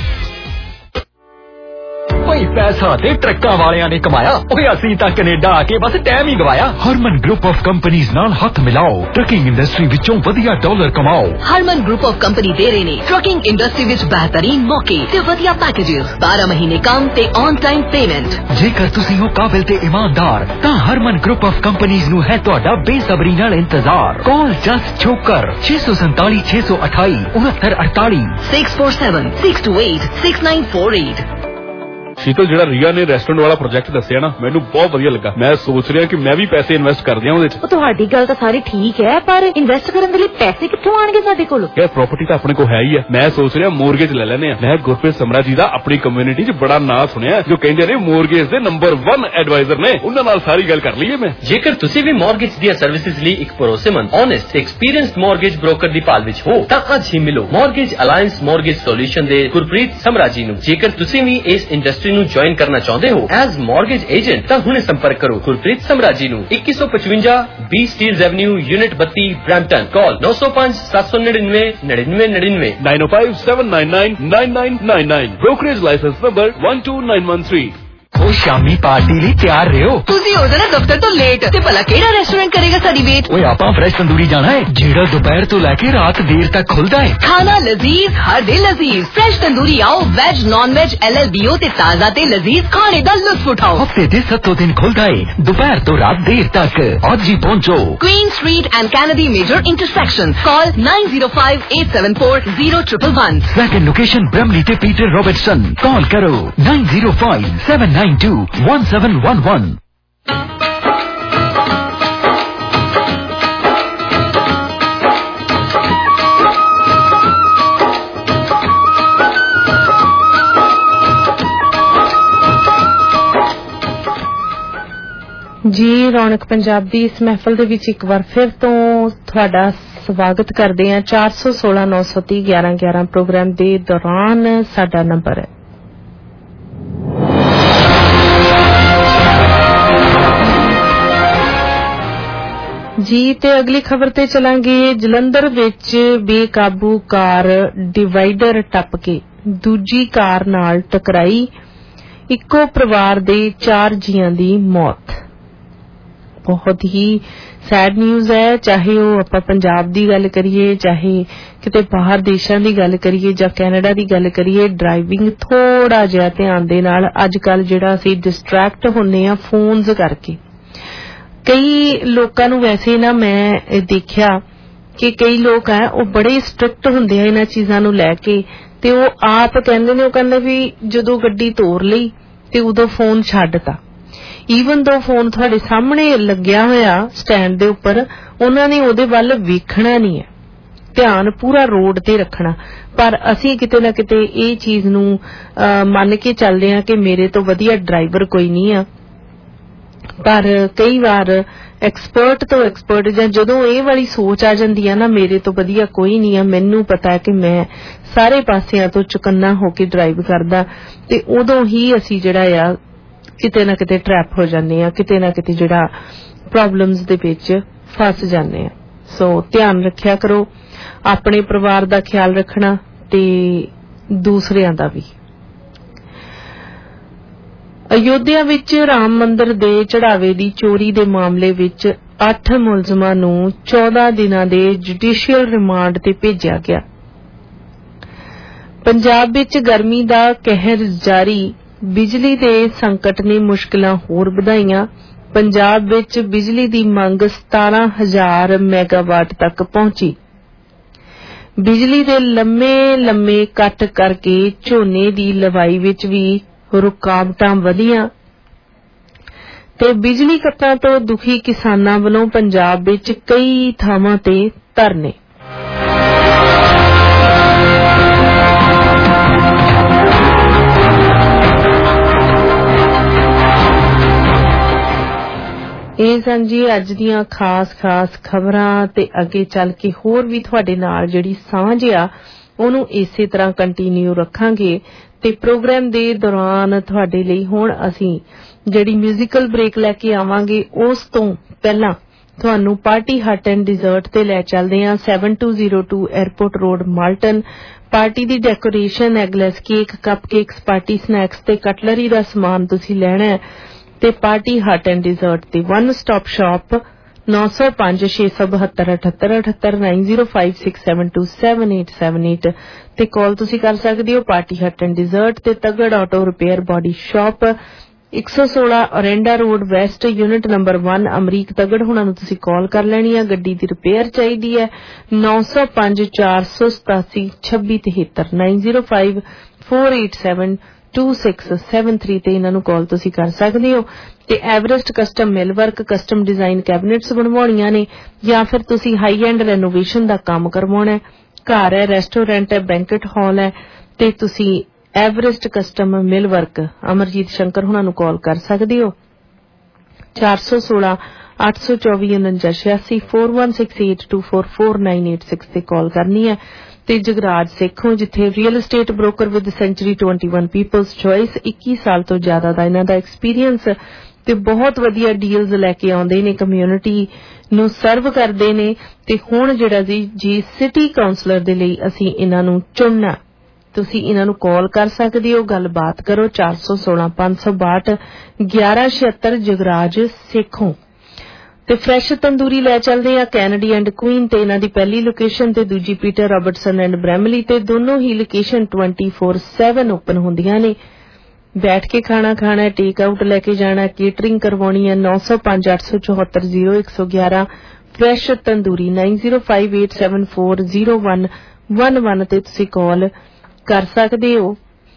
कोई पैसा ते ट्रक्का वालियां ने कमाया, ओए असीं तां कनेडा आके बस टाइम ही गवाया। हरमन ग्रुप ऑफ कंपनीज नाल हाथ मिलाओ, ट्रकिंग इंडस्ट्री विचों वधिया डॉलर कमाओ। हरमन ग्रुप ऑफ कंपनी दे रहे ने ट्रकिंग इंडस्ट्री विच बेहतरीन मौके ते वधिया पैकेजेस, बारह महीने काम ते ऑन टाइम पेमेंट। जेकर तुसीं हो काबिल ते ईमानदार तां हरमन ग्रुप ऑफ कंपनीज नू है तुहाडा बेसब्री नाल इंतजार। कॉल जस्ट छोकर छे सौ संताली छे सौ अठाई उनहत्तर अड़ताली six four seven six two eight six nine four eight. Sheetal ਜਿਹੜਾ ਰੀਆ ਨੇ ਰੈਸਟੋਰੈਂਟ ਵਾਲਾ ਪ੍ਰੋਜੈਕਟ ਦੱਸਿਆ ਨਾ ਮੈਨੂੰ ਬਹੁਤ ਵਧੀਆ ਲੱਗਾ। ਮੈਂ ਸੋਚ ਰਿਹਾ ਕਿ ਮੈਂ ਵੀ ਪੈਸੇ ਇਨਵੈਸਟ ਕਰ ਦਿਆਂ ਉਹਦੇ ਚ। ਤੁਹਾਡੀ ਗੱਲ ਤਾਂ ਸਾਰੀ ਠੀਕ ਹੈ ਪਰ ਇਨਵੈਸਟ ਕਰਨ ਦੇ ਲਈ ਪੈਸੇ ਕਿੱਥੋਂ ਆਣਗੇ ਸਾਡੇ ਕੋਲ? ਯਾਰ ਪ੍ਰਾਪਰਟੀ ਤਾਂ ਆਪਣੇ ਕੋਲ ਹੈ ਹੀ ਹੈ। ਮੈਂ ਸੋਚ ਰਿਹਾ ਮੋਰਗੇਜ ਲੈ ਲੈਨੇ ਆ। ਮੈਂ ਗੁਰਪ੍ਰੀਤ ਸਮਰਾ ਜੀ ਦਾ ਆਪਣੀ ਕਮਿਊਨਿਟੀ ਚ ਬੜਾ ਨਾਂ ਸੁਣਿਆ ਜੋ ਕਹਿੰਦੇ ਨੇ ਮੋਰਗੇਜ ਦੇ ਨੰਬਰ ਇੱਕ ਐਡਵਾਈਜ਼ਰ ਨੇ। ਉਹਨਾਂ ਨਾਲ ਸਾਰੀ ਗੱਲ ਕਰ ਲਈਏ ਮੈਂ। ਜੇਕਰ ਤੁਸੀਂ ਵੀ ਮੋਰਗੇਜ ਦੀਆਂ ਸਰਵਿਸਿਜ਼ ਲਈ ਇੱਕ ਭਰੋਸੇਮੰਦ, ਓਨੈਸਟ ਤੇ ਐਕਸਪੀਰੀਅੰਸਡ ਮੋਰਗੇਜ ਬ੍ਰੋਕਰ ਦੀ ਭਾਲ ਵਿੱਚ ਹੋ ਤਾਂ ਅੱਜ ਹੀ ਮਿਲੋ ਮੋਰਗੇਜ ਅਲਾਇੰਸ ਮੋਰਗੇਜ ਸੋਲੂਸ਼ਨ ਦੇ ਗੁਰਪ੍ਰੀਤ ਸਮਰਾ ਜੀ ਨੂੰ। ਜੇਕਰ ਤੁਸੀਂ ਵੀ ਇਸ ਇੰਡਸਟਰੀ ਨੂੰ ਜੁਆਇਨ ਕਰਨਾ ਚਾਹੁੰਦੇ ਹੋ ਐਜ਼ ਮੋਰਗੇਜ ਏਜੰਟ ਤਾਂ ਹੁਣੇ ਸੰਪਰਕ ਕਰੋ ਗੁਰਪ੍ਰੀਤ ਸਮਰਾ ਜੀ ਨੂੰ। ਇੱਕੀ ਸੌ ਪਚਵੰਜਾ ਬੀ ਸਟੀਲਜ਼ ਐਵਨਿਊ ਯੂਨਿਟ ਬੱਤੀ ਬ੍ਰੈਂਪਟਨ। ਕਾਲ ਨੌ ਸੌ ਪੰਜ ਸੱਤ ਸੌ ਨੜਿਨਵੇਂ ਨੜਿਨਵੇਂ ਨੜਿਨਵੇਂ nine oh five seven nine nine nine nine nine nine. Brokerage licence number one two nine one three. ਉਹ ਸ਼ਾਮੀ ਪਾਰਟੀ ਲਈ ਤਿਆਰ ਰਹੋ। ਤੁਸੀਂ ਹੋ ਜਾਣਾ ਦਫ਼ਤਰ ਤੋਂ ਲੇਟ ਤੇ ਭਲਾ ਕਿਹੜਾ ਰੈਸਟੋਰੈਂਟ ਕਰੇਗਾ ਸਾਡੀ ਵੇਟ? ਓਏ ਆਪਾਂ ਫਰੈਸ਼ ਤੰਦੂਰੀ ਜਾਣਾ ਹੈ ਜਿਹੜਾ ਦੁਪਹਿਰ ਤੋਂ ਲੈ ਕੇ ਰਾਤ ਦੇਰ ਤੱਕ ਖੁੱਲਦਾ ਹੈ। ਖਾਣਾ ਲਜ਼ੀਜ਼ ਹਰ ਦਿਨ ਲਜ਼ੀਜ਼। ਫਰੈਸ਼ ਤੰਦੂਰੀ ਆਓ, veg non veg L L B O ਤੇ ਤਾਜ਼ਾ ਤੇ ਲਜ਼ੀਜ਼ ਖਾਣੇ ਦਾ ਲੁਤਫ ਉਠਾਓ। ਹਫਤੇ ਦੇ ਸੱਤੋਂ ਦਿਨ ਖੁੱਲਦਾ ਹੈ ਦੁਪਹਿਰ ਤੋਂ ਰਾਤ ਦੇਰ ਤੱਕ। ਅੱਜ ਹੀ ਪਹੁੰਚੋ Queen Street and Kennedy major intersection. Call nine zero five eight seven four zero triple one. Second location Bramalea ते पीटर रॉबर्टसन। कॉल करो nine zero five seven nine two one seven one one. ਜੀ ਰੌਣਕ ਪੰਜਾਬ ਦੀ ਇਸ ਮਹਿਫਲ ਦੇ ਵਿੱਚ ਇੱਕ ਵਾਰ ਫਿਰ ਤੋਂ ਤੁਹਾਡਾ ਸਵਾਗਤ ਕਰਦੇ ਹਾਂ। ਚਾਰ ਸੌ ਸੋਲਾਂ ਨੌ ਸੌ ਤੀਹ ਗਿਆਰਾਂ ਗਿਆਰਾਂ ਪ੍ਰੋਗਰਾਮ ਦੇ ਦੌਰਾਨ ਸਾਡਾ ਨੰਬਰ ਹੈ। ਜੀ ਤੇ ਅਗਲੀ ਖਬਰ ਤੇ ਚਲਾਂਗੇ। ਜਲੰਧਰ ਵਿੱਚ ਬੇਕਾਬੂ ਕਾਰ ਡਿਵਾਈਡਰ ਟੱਪ ਕੇ ਦੂਜੀ ਕਾਰ ਨਾਲ ਟਕਰਾਈ, ਇੱਕੋ ਪਰਿਵਾਰ ਦੇ ਚਾਰ ਜੀਆਂ ਦੀ ਮੌਤ। ਬਹੁਤ ਹੀ ਸੈਡ ਨਿਊਜ਼ ਹੈ। ਚਾਹੇ ਉਹ ਆਪਾਂ ਪੰਜਾਬ ਦੀ ਗੱਲ ਕਰੀਏ, ਚਾਹੇ ਕਿਤੇ ਬਾਹਰ ਦੇਸ਼ਾਂ ਦੀ ਗੱਲ ਕਰੀਏ ਜਾਂ ਕੈਨੇਡਾ ਦੀ ਗੱਲ ਕਰੀਏ, ਡਰਾਈਵਿੰਗ ਥੋੜਾ ਜਿਹਾ ਧਿਆਨ ਦੇ ਨਾਲ ਅੱਜ ਕੱਲ ਜਿਹੜਾ ਅਸੀਂ ਡਿਸਟਰੈਕਟ ਹੁੰਨੇ ਆ ਫੋਨਸ ਕਰਕੇ। ਕਈ ਲੋਕਾਂ ਨੂੰ ਵੈਸੇ ਨਾ ਮੈਂ ਦੇਖਿਆ ਕਿ ਕਈ ਲੋਕ ਹੈ ਉਹ ਬੜੇ ਸਟ੍ਰਿਕਟ ਹੁੰਦੇ ਆ ਇਹਨਾਂ ਚੀਜ਼ਾਂ ਨੂੰ ਲੈ ਕੇ ਤੇ ਉਹ ਆਪ ਕਹਿੰਦੇ ਨੇ, ਉਹ ਕਹਿੰਦੇ ਵੀ ਜਦੋਂ ਗੱਡੀ ਤੋਰ ਲਈ ਤੇ ਉਦੋਂ ਫੋਨ ਛੱਡਤਾ। ਈਵਨ ਦੋ ਫੋਨ ਤੁਹਾਡੇ ਸਾਹਮਣੇ ਲੱਗਿਆ ਹੋਇਆ ਸਟੈਂਡ ਦੇ ਉੱਪਰ, ਉਹਨਾਂ ਨੇ ਉਹਦੇ ਵੱਲ ਵੇਖਣਾ ਨਹੀਂ ਹੈ, ਧਿਆਨ ਪੂਰਾ ਰੋਡ ਤੇ ਰੱਖਣਾ। ਪਰ ਅਸੀਂ ਕਿਤੇ ਨਾ ਕਿਤੇ ਇਹ ਚੀਜ਼ ਨੂੰ ਮੰਨ ਕੇ ਚੱਲਦੇ ਹਾਂ ਕਿ ਮੇਰੇ ਤੋਂ ਵਧੀਆ ਡਰਾਈਵਰ ਕੋਈ ਨਹੀਂ ਆ। ਪਰ ਕਈ ਵਾਰ ਐਕਸਪਰਟ ਤੋਂ ਐਕਸਪਰਟ ਜਾਂ ਜਦੋਂ ਇਹ ਵਾਲੀ ਸੋਚ ਆ ਜਾਂਦੀ ਆ ਨਾ ਮੇਰੇ ਤੋਂ ਵਧੀਆ ਕੋਈ ਨਹੀਂ ਆ, ਮੈਨੂੰ ਪਤਾ ਹੈ ਕਿ ਮੈਂ ਸਾਰੇ ਪਾਸਿਆਂ ਤੋਂ ਚੁਕੰਨਾ ਹੋ ਕੇ ਡਰਾਈਵ ਕਰਦਾ, ਤੇ ਉਦੋਂ ਹੀ ਅਸੀਂ ਜਿਹੜਾ ਆ ਕਿਤੇ ਨਾ ਕਿਤੇ ਟਰੈਪ ਹੋ ਜਾਂਦੇ ਆ, ਕਿਤੇ ਨਾ ਕਿਤੇ ਜਿਹੜਾ ਪ੍ਰੋਬਲਮਸ ਦੇ ਵਿੱਚ ਫਸ ਜਾਂਦੇ ਆ। ਸੋ ਧਿਆਨ ਰੱਖਿਆ ਕਰੋ, ਆਪਣੇ ਪਰਿਵਾਰ ਦਾ ਖਿਆਲ ਰੱਖਣਾ ਤੇ ਦੂਸਰਿਆਂ ਦਾ ਵੀ। ਅਯੋਧਿਆ ਵਿੱਚ ਰਾਮ ਮੰਦਿਰ ਦੇ ਚੜਾਵੇ ਦੀ ਚੋਰੀ ਦੇ ਮਾਮਲੇ ਵਿੱਚ ਅੱਠ ਮੁਲਜ਼ਮਾਂ ਨੂੰ ਚੌਦਾਂ ਦਿਨਾਂ ਦੇ ਜੁਡੀਸ਼ੀਅਲ ਰਿਮਾਂਡ ਤੇ ਭੇਜਿਆ ਗਿਆ। ਪੰਜਾਬ ਵਿੱਚ ਗਰਮੀ ਦਾ ਕਹਿਰ ਜਾਰੀ, ਬਿਜਲੀ ਦੇ ਸੰਕਟ ਨੇ ਮੁਸ਼ਕਲਾਂ ਹੋਰ ਵਧਾਈਆਂ। ਪੰਜਾਬ ਵਿੱਚ ਬਿਜਲੀ ਦੀ ਮੰਗ ਸਤਾਰਾਂ ਹਜ਼ਾਰ ਮੈਗਾਵਾਟ ਤੱਕ ਪਹੁੰਚੀ। ਬਿਜਲੀ ਦੇ ਲੰਮੇ ਲੰਮੇ ਕੱਟ ਕਰਕੇ ਝੋਨੇ ਦੀ ਲਵਾਈ ਵਿੱਚ ਵੀ ਰੁਕਾਵਟਾਂ ਵਧੀਆਂ ਤੇ ਬਿਜਲੀ ਕੱਟਾਂ ਤੋਂ ਦੁਖੀ ਕਿਸਾਨਾਂ ਵੱਲੋਂ ਪੰਜਾਬ ਵਿੱਚ ਕਈ ਥਾਵਾਂ ਤੇ ਧਰਨੇ। ਇਹ ਸਨ ਜੀ ਅੱਜ ਦੀਆਂ ਖਾਸ ਖਾਸ ਖਬਰਾਂ ਤੇ ਅੱਗੇ ਚੱਲ ਕੇ ਹੋਰ ਵੀ ਤੁਹਾਡੇ ਨਾਲ ਜਿਹੜੀ ਸਾਂਝ ਆ ਉਹਨੂੰ ਇਸੇ ਤਰ੍ਹਾਂ ਕੰਟੀਨਿਊ ਰੱਖਾਂਗੇ ਤੇ ਪ੍ਰੋਗਰਾਮ ਦੇ ਦੌਰਾਨ ਤੁਹਾਡੇ ਲਈ ਹੁਣ ਅਸੀਂ ਜਿਹੜੀ ਮਿਊਜ਼ੀਕਲ ਬ੍ਰੇਕ ਲੈ ਕੇ ਆਵਾਂਗੇ ਉਸ ਤੋਂ ਪਹਿਲਾਂ ਤੁਹਾਨੂੰ ਪਾਰਟੀ ਹਟ ਐਂਡ ਡਿਜ਼ਰਟ ਤੇ ਲੈ ਚੱਲਦੇ ਹਾਂ seven two zero two Airport Road Malton. Party ਦੀ decoration eggless cake cupcakes party snacks ਤੇ ਕਟਲਰੀ ਦਾ ਸਮਾਨ ਤੁਸੀਂ ਲੈਣਾ ਹੈ ਤੇ ਪਾਰਟੀ ਹਟ ਐਂਡ ਡਿਜ਼ਰਟ ਤੇ one stop shop nine oh five six seven seven eight eight eight eight nine zero five six seven two seven eight seven eight ਤੇ ਕਾਲ ਤੁਸੀਂ ਕਰ ਸਕਦੇ ਹੋ ਪਾਰਟੀ ਹਟ ਐਂਡ ਡਿਜ਼ਰਟ ਤੇ Tagar auto repair body shop one sixteen Orenda Road West unit number one Amrik Tagar ਹੁਣਾਂ ਨੂੰ ਤੁਸੀਂ ਕਾਲ ਕਰ ਲੈਣੀ ਆ। ਗੱਡੀ ਦੀ ਰਿਪੇਅਰ ਚਾਹੀਦੀ ਹੈ nine oh five four seven seven six six three zero nine zero five four eight seven two six seven three ਤੇ ਇਹਨਾਂ ਨੂੰ ਕਾਲ ਤੁਸੀਂ ਕਰ ਸਕਦੇ ਹੋ। ਤੇ ਐਵਰੈਸਟ ਕਸਟਮ ਮਿਲ ਵਰਕ ਕਸਟਮ ਡਿਜ਼ਾਈਨ ਕੈਬਨਿਟਸ ਬਣਵਾਉਣੀਆਂ ਨੇ ਜਾਂ ਫਿਰ ਤੁਸੀਂ ਹਾਈ ਐਂਡ ਰੈਨੋਵੇਸ਼ਨ ਦਾ ਕੰਮ ਕਰਵਾਉਣਾ ਹੈ, ਘਰ ਹੈ, ਰੈਸਟੋਰੈਂਟ ਹੈ, ਬੈਂਕਟ ਹਾਲ ਹੈ ਤੇ ਤੁਸੀਂ ਐਵਰੈਸਟ ਕਸਟਮ ਮਿਲ ਵਰਕ ਅਮਰਜੀਤ ਸ਼ੰਕਰ ਹੁਣਾਂ ਨੂੰ ਕਾਲ ਕਰ ਸਕਦੇ ਹੋ four one six eight two four nine nine eight six four one six eight two four four nine eight six ਤੇ ਕਾਲ ਕਰਨੀ ਹੈ। ਤੇ ਜਗਰਾਜ ਸੇਖੋਂ ਜਿੱਥੇ real estate broker with Century twenty-one People's Choice twenty ਸਾਲ ਤੋਂ ਜ਼ਿਆਦਾ ਦਾ ਇਹਨਾਂ ਦਾ ਐਕਸਪੀਰੀਅੰਸ ਤੇ ਬਹੁਤ ਵਧੀਆ ਡੀਲਸ ਲੈ ਕੇ ਆਉਂਦੇ ਨੇ, ਕਮਿਊਨਿਟੀ ਨੂੰ ਸਰਵ ਕਰਦੇ ਨੇ ਤੇ ਹੁਣ ਜਿਹੜਾ ਜੀ ਜੀ ਸਿਟੀ ਕਾਉਂਸਲਰ ਦੇ ਲਈ ਅਸੀਂ ਇਹਨਾਂ ਨੂੰ ਚੁਣਨਾ। ਤੁਸੀਂ ਇਹਨਾਂ ਨੂੰ ਕਾਲ ਕਰ ਸਕਦੇ ਹੋ, ਗੱਲਬਾਤ ਕਰੋ four one six five two two one one six six Jagraj Sekhon. ਤੇ ਫਰੈਸ਼ ਤੰਦੂਰੀ ਲੈ ਚੱਲਦੇ ਆ ਕੈਨੇਡੀ ਐਂਡ ਕੁਈਨ ਤੇ ਇਹਨਾਂ ਦੀ ਪਹਿਲੀ ਲੋਕੇਸ਼ਨ ਤੇ ਦੂਜੀ ਪੀਟਰ ਰਾਬਰਟਸਨ ਐਂਡ ਬ੍ਰੈਮਲੀ ਤੇ ਦੋਨੋਂ ਹੀ ਲੋਕੇਸ਼ਨ twenty-four seven ਓਪਨ ਹੁੰਦੀਆਂ ਨੇ। ਬੈਠ ਕੇ ਖਾਣਾ ਖਾਣਾ, ਟੇਕ ਆਊਟ ਲੈ ਕੇ ਜਾਣਾ, ਕੇਟਰਿੰਗ ਕਰਵਾਉਣੀ ਹੈ nine oh five eight four four zero one one one fresh tandoori nine zero five eight seven four zero one one one ਤੇ ਤੁਸੀਂ ਕਾਲ ਕਰ ਸਕਦੇ ਹੋ।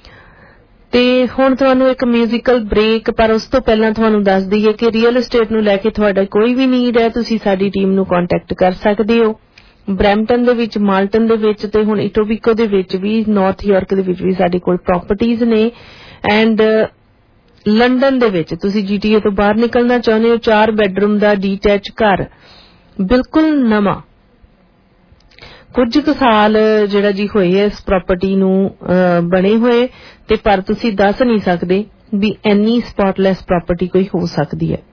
ਤੇ ਹੁਣ ਤੁਹਾਨੂੰ ਇੱਕ ਮਿਊਜ਼ੀਕਲ ਬ੍ਰੇਕ, ਪਰ ਉਸ ਤੋਂ ਪਹਿਲਾਂ ਤੁਹਾਨੂੰ ਦੱਸ ਦਈਏ ਕਿ ਰੀਅਲ ਏਸਟੇਟ ਨੂੰ ਲੈ ਕੇ ਤੁਹਾਡਾ ਕੋਈ ਵੀ ਨੀਡ ਹੈ ਤੁਸੀਂ ਸਾਡੀ ਟੀਮ ਨੂੰ ਕੰਟੈਕਟ ਕਰ ਸਕਦੇ ਹੋ। ਬਰੈਂਪਟਨ ਦੇ ਵਿੱਚ, ਮਾਲਟਨ ਦੇ ਵਿੱਚ ਤੇ ਹੁਣ ਇਟੋਬੀਕੋ ਦੇ ਵਿੱਚ ਵੀ, ਨਾਰਥ ਯਾਰਕ ਦੇ ਵਿੱਚ ਵੀ ਸਾਡੇ ਕੋਲ ਪ੍ਰਾਪਰਟੀਜ਼ ਨੇ ਐਂਡ ਲੰਡਨ ਦੇ ਵਿੱਚ ਤੁਸੀਂ ਜੀਟੀਏ ਤੋਂ ਬਾਹਰ ਨਿਕਲਣਾ ਚਾਹੁੰਦੇ ਹੋ, ਚਾਰ ਬੈਡਰੂਮ ਦਾ ਡੀਟੈਚ ਘਰ ਬਿਲਕੁਲ ਨਵਾਂ, ਕੁਝ ਕੁ ਸਾਲ ਜਿਹੜਾ ਜੀ ਹੋਏ ਹੈ ਇਸ ਪ੍ਰਾਪਰਟੀ ਨੂੰ ਬਣੇ ਹੋਏ ਤੇ ਪਰ ਤੁਸੀਂ ਦੱਸ ਨਹੀਂ ਸਕਦੇ ਵੀ ਇੰਨੀ ਸਪੌਟਲੈਸ ਪ੍ਰਾਪਰਟੀ ਕੋਈ ਹੋ ਸਕਦੀ ਹੈ।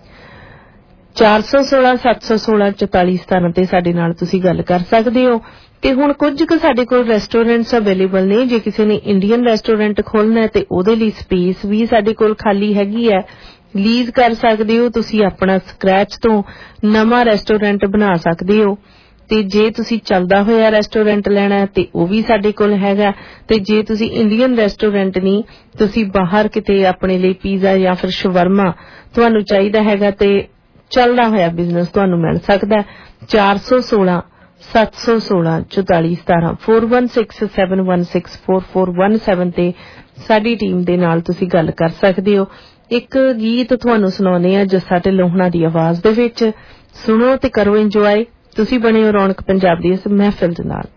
four one six seven one six four four one four ਤੇ ਸਾਡੇ ਨਾਲ ਤੁਸੀਂ ਗੱਲ ਕਰ ਸਕਦੇ ਹੋ। ਤੇ ਹੁਣ ਕੁਝ ਕੁ ਸਾਡੇ ਕੋਲ ਰੈਸਟੋਰੈਂਟਸ ਅਵੇਲੇਬਲ ਨੇ, ਜੇ ਕਿਸੇ ਨੇ ਇੰਡੀਅਨ ਰੈਸਟੋਰੈਂਟ ਖੋਲ੍ਹਣਾ ਹੈ ਤੇ ਉਹਦੇ ਲਈ ਸਪੇਸ ਵੀ ਸਾਡੇ ਕੋਲ ਖਾਲੀ ਹੈਗੀ ਹੈ, ਲੀਜ਼ ਕਰ ਸਕਦੇ ਹੋ। ਤੁਸੀਂ ਆਪਣਾ ਸਕ੍ਰੈਚ ਤੋਂ ਨਵਾਂ ਰੈਸਟੋਰੈਂਟ ਬਣਾ ਸਕਦੇ ਹੋ ਤੇ ਜੇ ਤੁਸੀਂ ਚੱਲਦਾ ਹੋਇਆ ਰੈਸਟੋਰੈਂਟ ਲੈਣਾ ਤੇ ਉਹ ਵੀ ਸਾਡੇ ਕੋਲ ਹੈਗਾ। ਤੇ ਜੇ ਤੁਸੀਂ ਇੰਡੀਅਨ ਰੈਸਟੋਰੈਂਟ ਨਹੀਂ, ਤੁਸੀਂ ਬਾਹਰ ਕਿਤੇ ਆਪਣੇ ਲਈ ਪੀਜ਼ਾ ਜਾਂ ਫਿਰ ਸ਼ਵਰਮਾ ਤੁਹਾਨੂੰ ਚਾਹੀਦਾ ਹੈਗਾ ਤੇ ਚੱਲਦਾ ਹੋਇਆ ਬਿਜ਼ਨਸ ਤੁਹਾਨੂੰ ਮਿਲ ਸਕਦਾ। four one six seven one six one four one four one seven four one six seven one six four four one seven ਤੇ ਸਾਡੀ ਟੀਮ ਦੇ ਨਾਲ ਤੁਸੀਂ ਗੱਲ ਕਰ ਸਕਦੇ ਹੋ। ਇੱਕ ਗੀਤ ਤੁਹਾਨੂੰ ਸੁਣਾਉਂਦੇ ਆ ਜੱਸਾ ਢਿੱਲੋਂ ਹੁਣਾਂ ਦੀ ਆਵਾਜ਼ ਦੇ ਵਿੱਚ, ਸੁਣੋ ਤੇ ਕਰੋ ਇੰਜੋਏ। ਤੁਸੀਂ ਬਣੇ ਹੋ ਰੌਣਕ ਪੰਜਾਬ ਦੀ ਇਸ ਮਹਿਫਿਲ ਦੇ ਨਾਲ।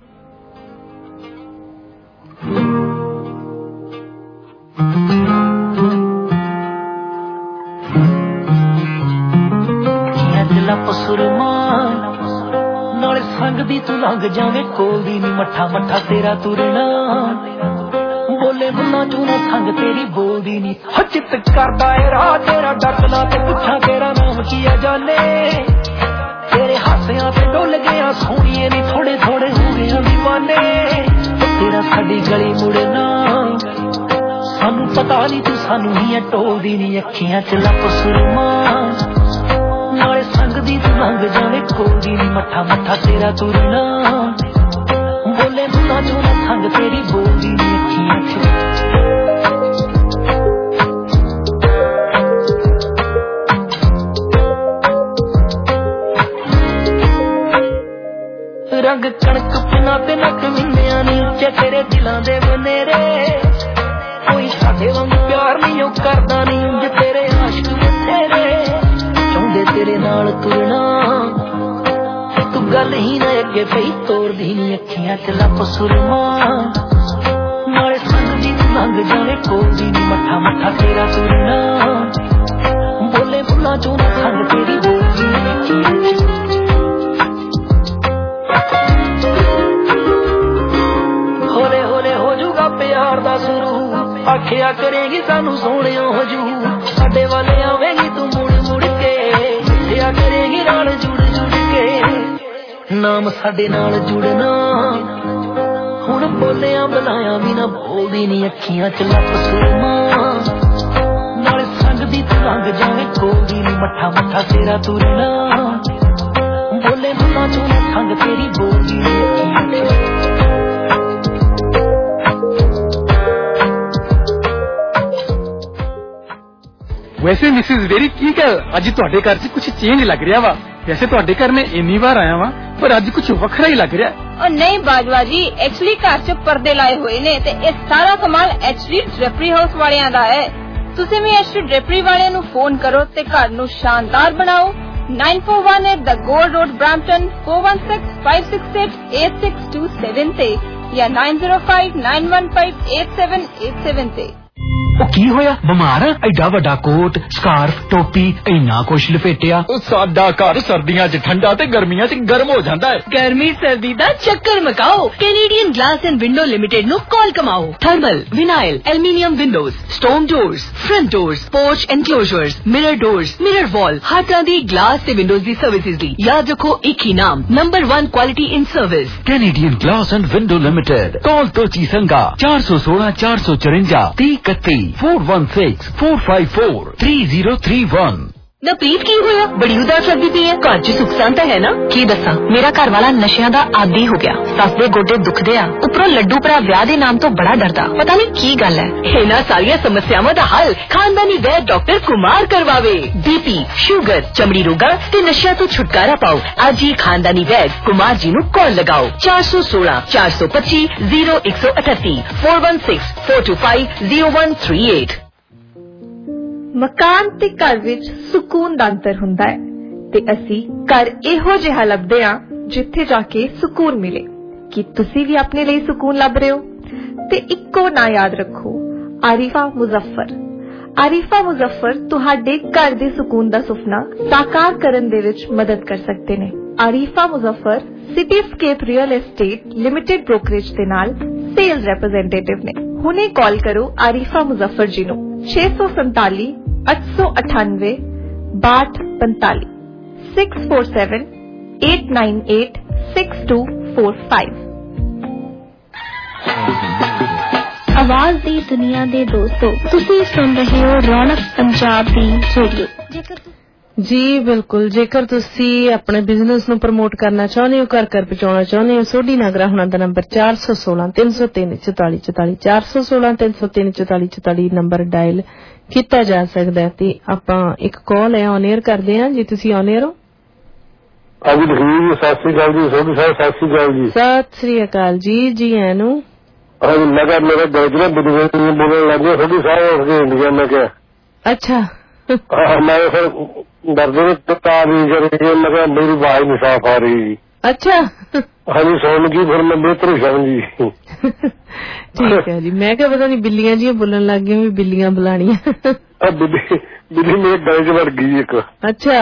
ਨਾਲੇ ਸੰਗ ਦੀ ਤੂੰ ਲੰਘ ਜਾਵੇਂ ਕੋਲ ਦੀ ਨੀ, ਮੱਠਾ ਮੱਠਾ ਤੇਰਾ ਤੁਰਨਾ ਬੋਲੇ ਬੁੱਲਾਂ ਚੋਂ ਨਾ ਸੰਗ ਤੇਰੀ ਬੋਲਦੀ ਨੀ। ਚਿੱਤ ਕਰਦਾ ਏ ਰਾਹ ਤੇਰਾ ਡੱਕਣਾ ਤੇ ਪੁੱਛਾਂ ਤੇਰਾ ਨਾਮ ਕੀ ਆ ਜਾਨੇ, ਤੇਰੇ ਹਾਸਿਆਂ ਤੇ ਡੁੱਲ ਗਿਆ ਸੋਹਣੀਏ ਨੀ, ਥੋੜੇ ਥੋੜੇ ਹੋ ਗਏ ਦੀਵਾਨੇ। ਤੇਰਾ ਸਾਡੀ ਗਲੀ ਮੁੜਨਾ ਸਾਨੂੰ ਪਤਾ ਨੀ, ਤੂੰ ਸਾਨੂੰ ਹੀ ਟੋਲਦੀ ਨੀ, ਅੱਖੀਆਂ ਚ ਲੱਪ ਸੁਰਮਾ ਨਾਲੇ ਸੰਗ ਦੀ ਤੂੰ ਲੰਘ ਜਾਵੇਂ ਕੋਲ ਦੀ ਨੀ, ਮੱਠਾ ਮੱਠਾ ਤੇਰਾ ਤੁਰਨਾ ਬੋਲੇ ਬੁੱਲਾਂ ਚੋਂ ਨਾ ਸੰਗ ਤੇਰੀ ਬੋਲਦੀ ਨੀ, ਅੱਖੀਆਂ ਚ ਰੰਗ ਕਣਕ ਪਿਨਾ ਤੇ ਨੱਕ ਮਿੰਨਿਆਂ ਨੀ, ਉੱਚੇ ਤੇਰੇ ਦਿਲਾਂ ਦੇ ਬਨੇਰੇ, ਕੋਈ ਸਾਡੇ ਵਾਂਗ ਪਿਆਰ ਨਹੀਂ ਉਹ ਕਰਦਾ ਨੀ, ਉਂਝ ਤੇਰੇ ਆਸ਼ਕ ਤੇਰੇ ਚਾਹੁੰਦੇ ਤੇਰੇ ਨਾਲ ਤੁਰਨਾ, ਤੂੰ ਗੱਲ ਹੀ ਨਾ ਅੱਗੇ ਪਈ ਤੋਰਦੀ ਨੀ, ਅੱਖੀਆਂ ਚ ਲੱਪ ਸੁਰਮਾ ਨਾਲੇ ਸੰਗ ਦੀ ਤੂੰ ਲੰਘ ਜਾਵੇਂ ਕੋਲ ਦੀ ਨੀ, ਮੱਠਾ ਮੱਠਾ ਤੇਰਾ ਤੁਰਨਾ ਬੋਲੇ ਮੁੱਲਾਂ ਚੋਂ ਨਾ ਖੰਡ ਤੇਰੀ ਬੋਲਦੀ ਹੌਲੇ ਹੌਲੇ ਹੋ ਜੂਗਾ ਪਿਆਰ ਦਾ ਸ਼ੁਰੂ ਆਖਿਆ ਕਰੇਗੀ ਸਾਨੂੰ ਸੋਹਣਿਓ ਹਜੂ ਸਾਡੇ ਵੱਲ ਆਵੇਗੀ ਤੂੰ ਮੁੜ ਮੁੜ ਕੇ ਆਖਿਆ ਕਰੇਗੀ ਨਾਲ ਜੁੜ ਜੁੜ ਕੇ ਨਾਮ ਸਾਡੇ ਨਾਲ ਜੁੜਨਾ ਹੁਣ ਬੋਲਿਆ ਬੁਲਾਇਆ ਵੀ ਨਾ ਬੋਲਦੀ ਨੀ ਅੱਖੀਆਂ ਚ ਲੱਪ ਸੁਰਮਾ ਨਾਲ ਸੰਗ ਦੀ ਤੂੰ ਰੰਗ ਜਾਵੇਂ ਕੋਲਦੀ ਨੀ ਮੱਠਾ ਮੱਠਾ ਤੇਰਾ ਤੁਰਨਾ ਬੋਲੇ ਮੁੱਲਾਂ ਚੋਂ ਨਾ ਖੰਗ ਤੇਰੀ ਬੋਲਦੀ ਨੀ ਅੱਖੀਆਂ ਚ ਵੈਸੇ ਮਿਸਿਸ ਵੇਰੀ ਕੀ ਗੱਲ ਅੱਜ ਤੁਹਾਡੇ ਘਰ 'ਚ ਕੁਝ ਚੇਂਜ ਲੱਗ ਰਿਹਾ ਵਾ ਵੈਸੇ ਤੁਹਾਡੇ ਘਰ ਮੈਂ ਇੰਨੀ ਵਾਰ ਆਇਆ ਵਾਂ ਪਰ ਅੱਜ ਕੁਝ ਵੱਖਰਾ ਹੀ ਲੱਗ ਰਿਹਾ ਉਹ ਨਹੀਂ ਬਾਜਵਾ ਜੀ ਐਕਚੁਅਲੀ ਘਰ 'ਚ ਪਰਦੇ ਲਾਏ ਹੋਏ ਨੇ ਤੇ ਇਹ ਸਾਰਾ ਕਮਾਲ ਐਚਡੀ ਡ੍ਰੈਪਰੀ ਹਾਊਸ ਵਾਲਿਆਂ ਦਾ ਹੈ ਤੁਸੀਂ ਵੀ ਐਚਡੀ ਡ੍ਰੈਪਰੀ ਵਾਲਿਆਂ ਨੂੰ ਫੋਨ ਕਰੋ ਤੇ ਘਰ ਨੂੰ ਸ਼ਾਨਦਾਰ ਬਣਾਓ nine four one eight The Gold Road Brampton four one six five six eight eight six two seven ਤੇ ਜਾਂ nine zero five nine one five eight seven eight seven ਤੇ ਉਹ ਕੀ ਹੋਇਆ ਬਿਮਾਰ ਆ ਐਡਾ ਵੱਡਾ ਕੋਟ ਸਕਾਰਫ ਟੋਪੀ ਇੰਨਾ ਕੁਛ ਲਪੇਟਿਆ ਸਾਡਾ ਘਰ ਸਰਦੀਆਂ 'ਚ ਠੰਡਾ ਤੇ ਗਰਮੀਆਂ 'ਚ ਗਰਮ ਹੋ ਜਾਂਦਾ ਹੈ ਗਰਮੀ ਸਰਦੀ ਦਾ ਚੱਕਰ ਮਕਾਓ Canadian Glass and Window Limited ਨੂੰ ਕਾਲ ਕਮਾਓ thermal vinyl aluminium windows stone doors front doors porch enclosures mirror doors mirror wall ਹਰ ਤਰ੍ਹਾਂ ਦੀ ਗਲਾਸ ਤੇ ਵਿੰਡੋਜ਼ ਦੀ ਸਰਵਿਸਿਜ਼ ਲਈ ਯਾਦ ਰੱਖੋ ਇੱਕ ਹੀ ਨਾਮ number one quality in service Canadian Glass and Window Limited call Tochi Sanga four one six four four five thirty four one six four five four three zero three one ਨਾ ਪ੍ਰੀਤ ਕੀ ਹੋਇਆ ਬੜੀ ਉਦਾਸ ਲੱਗਦੀ ਪਈ ਹੈ ਘਰ 'ਚ ਸੁੱਖ ਸ਼ਾਂਤ ਹੈ ਨਾ ਕੀ ਦੱਸਾਂ ਮੇਰਾ ਘਰ ਵਾਲਾ ਨਸ਼ਿਆਂ ਦਾ ਆਦੀ ਹੋ ਗਿਆ ਸੱਸ ਦੇ ਗੋਡੇ ਦੁਖਦੇ ਆ ਉੱਪਰੋਂ ਲੱਡੂ ਭਰਾ ਵਿਆਹ ਦੇ ਨਾਮ ਤੋਂ ਬੜਾ ਡਰਦਾ ਪਤਾ ਨਹੀਂ ਕੀ ਗੱਲ ਹੈ ਇਹਨਾਂ ਸਾਰੀਆਂ ਸਮੱਸਿਆਵਾਂ ਦਾ ਹੱਲ ਖਾਨਦਾਨੀ ਵੈਦ ਡਾਕਟਰ ਕੁਮਾਰ ਕਰਵਾਵੇ ਬੀਪੀ ਸ਼ੂਗਰ ਚਮੜੀ ਰੋਗਾਂ ਤੇ ਨਸ਼ਿਆਂ ਤੋਂ ਛੁਟਕਾਰਾ ਪਾਓ ਅੱਜ ਹੀ ਖਾਨਦਾਨੀ ਵੈਦ ਕੁਮਾਰ ਜੀ ਨੂੰ ਕਾਲ ਲਗਾਓ four one six four two five zero one eight eight four one six four two five zero one three eight ਮਕਾਨ ਤੇ ਘਰ ਵਿੱਚ ਸਕੂਨ ਦਾ ਅੰਤਰ ਹੁੰਦਾ ਹੈ ਤੇ ਅਸੀਂ ਘਰ ਇਹੋ ਜਿਹਾ ਲੱਭਦੇ ਹਾਂ ਜਿੱਥੇ ਜਾ ਕੇ ਸਕੂਨ ਮਿਲੇ ਕਿ ਤੁਸੀਂ ਵੀ ਆਪਣੇ ਲਈ ਸਕੂਨ ਲੱਭ ਰਹੇ ਹੋ ਤੇ ਇੱਕੋ ਨਾਂ ਯਾਦ ਰੱਖੋ ਆਰਿਫਾ ਮੁਜ਼ੱਫਰ ਆਰਿਫਾ ਮੁਜ਼ੱਫਰ ਤੁਹਾਡੇ ਘਰ ਦੇ ਸਕੂਨ ਦਾ ਸੁਪਨਾ ਸਾਕਾਰ ਕਰਨ ਦੇ ਵਿੱਚ ਮਦਦ ਕਰ ਸਕਦੇ ਨੇ Arifa Muzaffar Cityscape Real Estate Limited brokerage ਦੇ ਨਾਲ ਸੇਲਸ ਰਿਪਰੈਜ਼ੈਂਟੇਟਿਵ ਨੇ ਹੁਣੇ ਕਾਲ ਕਰੋ ਆਰਿਫਾ ਮੁਜ਼ੱਫਰ ਜੀ ਨੂੰ छह सौ सैताली आठ सौ अठानवे बाट पैंताली six four seven eight nine eight six two four five आवाज दी दुनिया दे दोस्तों तुसी सुन रहे हो रौनक पंजाब दी रेडियो जी बिल्कुल जेकर तुसी अपने बिजनेस नूं प्रमोट करना चाहते हो घर घर पहुंचाना चाहते हो सोडी नागरा हुणां दा नंबर चार सौ सोलह तीन सौ तीन चौताली चौताली चार सौ सोलह तीन सौ तीन चौताली चौताली नंबर डायल किया जा सकता है ते आपां एक कॉल है ऑन एयर करदे हां जी तुसी ऑन एयर हो अभी लखीर सत श्री अकाल जी सोडी साहब सत श्री अकाल जी सत श्री अकाल जी जी है नु अरे लगा मेरे दर्जन बुजुर्ग बोलने लगे सोडी साहब उठ के इंडिया में क्या अच्छा मैं फिर डरते मैं मेरी आवाज नहीं साफ आ रही अच्छा हाँ जी सुन की फिर मैं बेहतर समझी ठीक है जी मैं क्या पता नहीं बिल्लियां जी बोलन लग गई भी बिल्लियां बुलानियां बिल्ली बिल्ली मेरे गले च वड़ गई एक अच्छा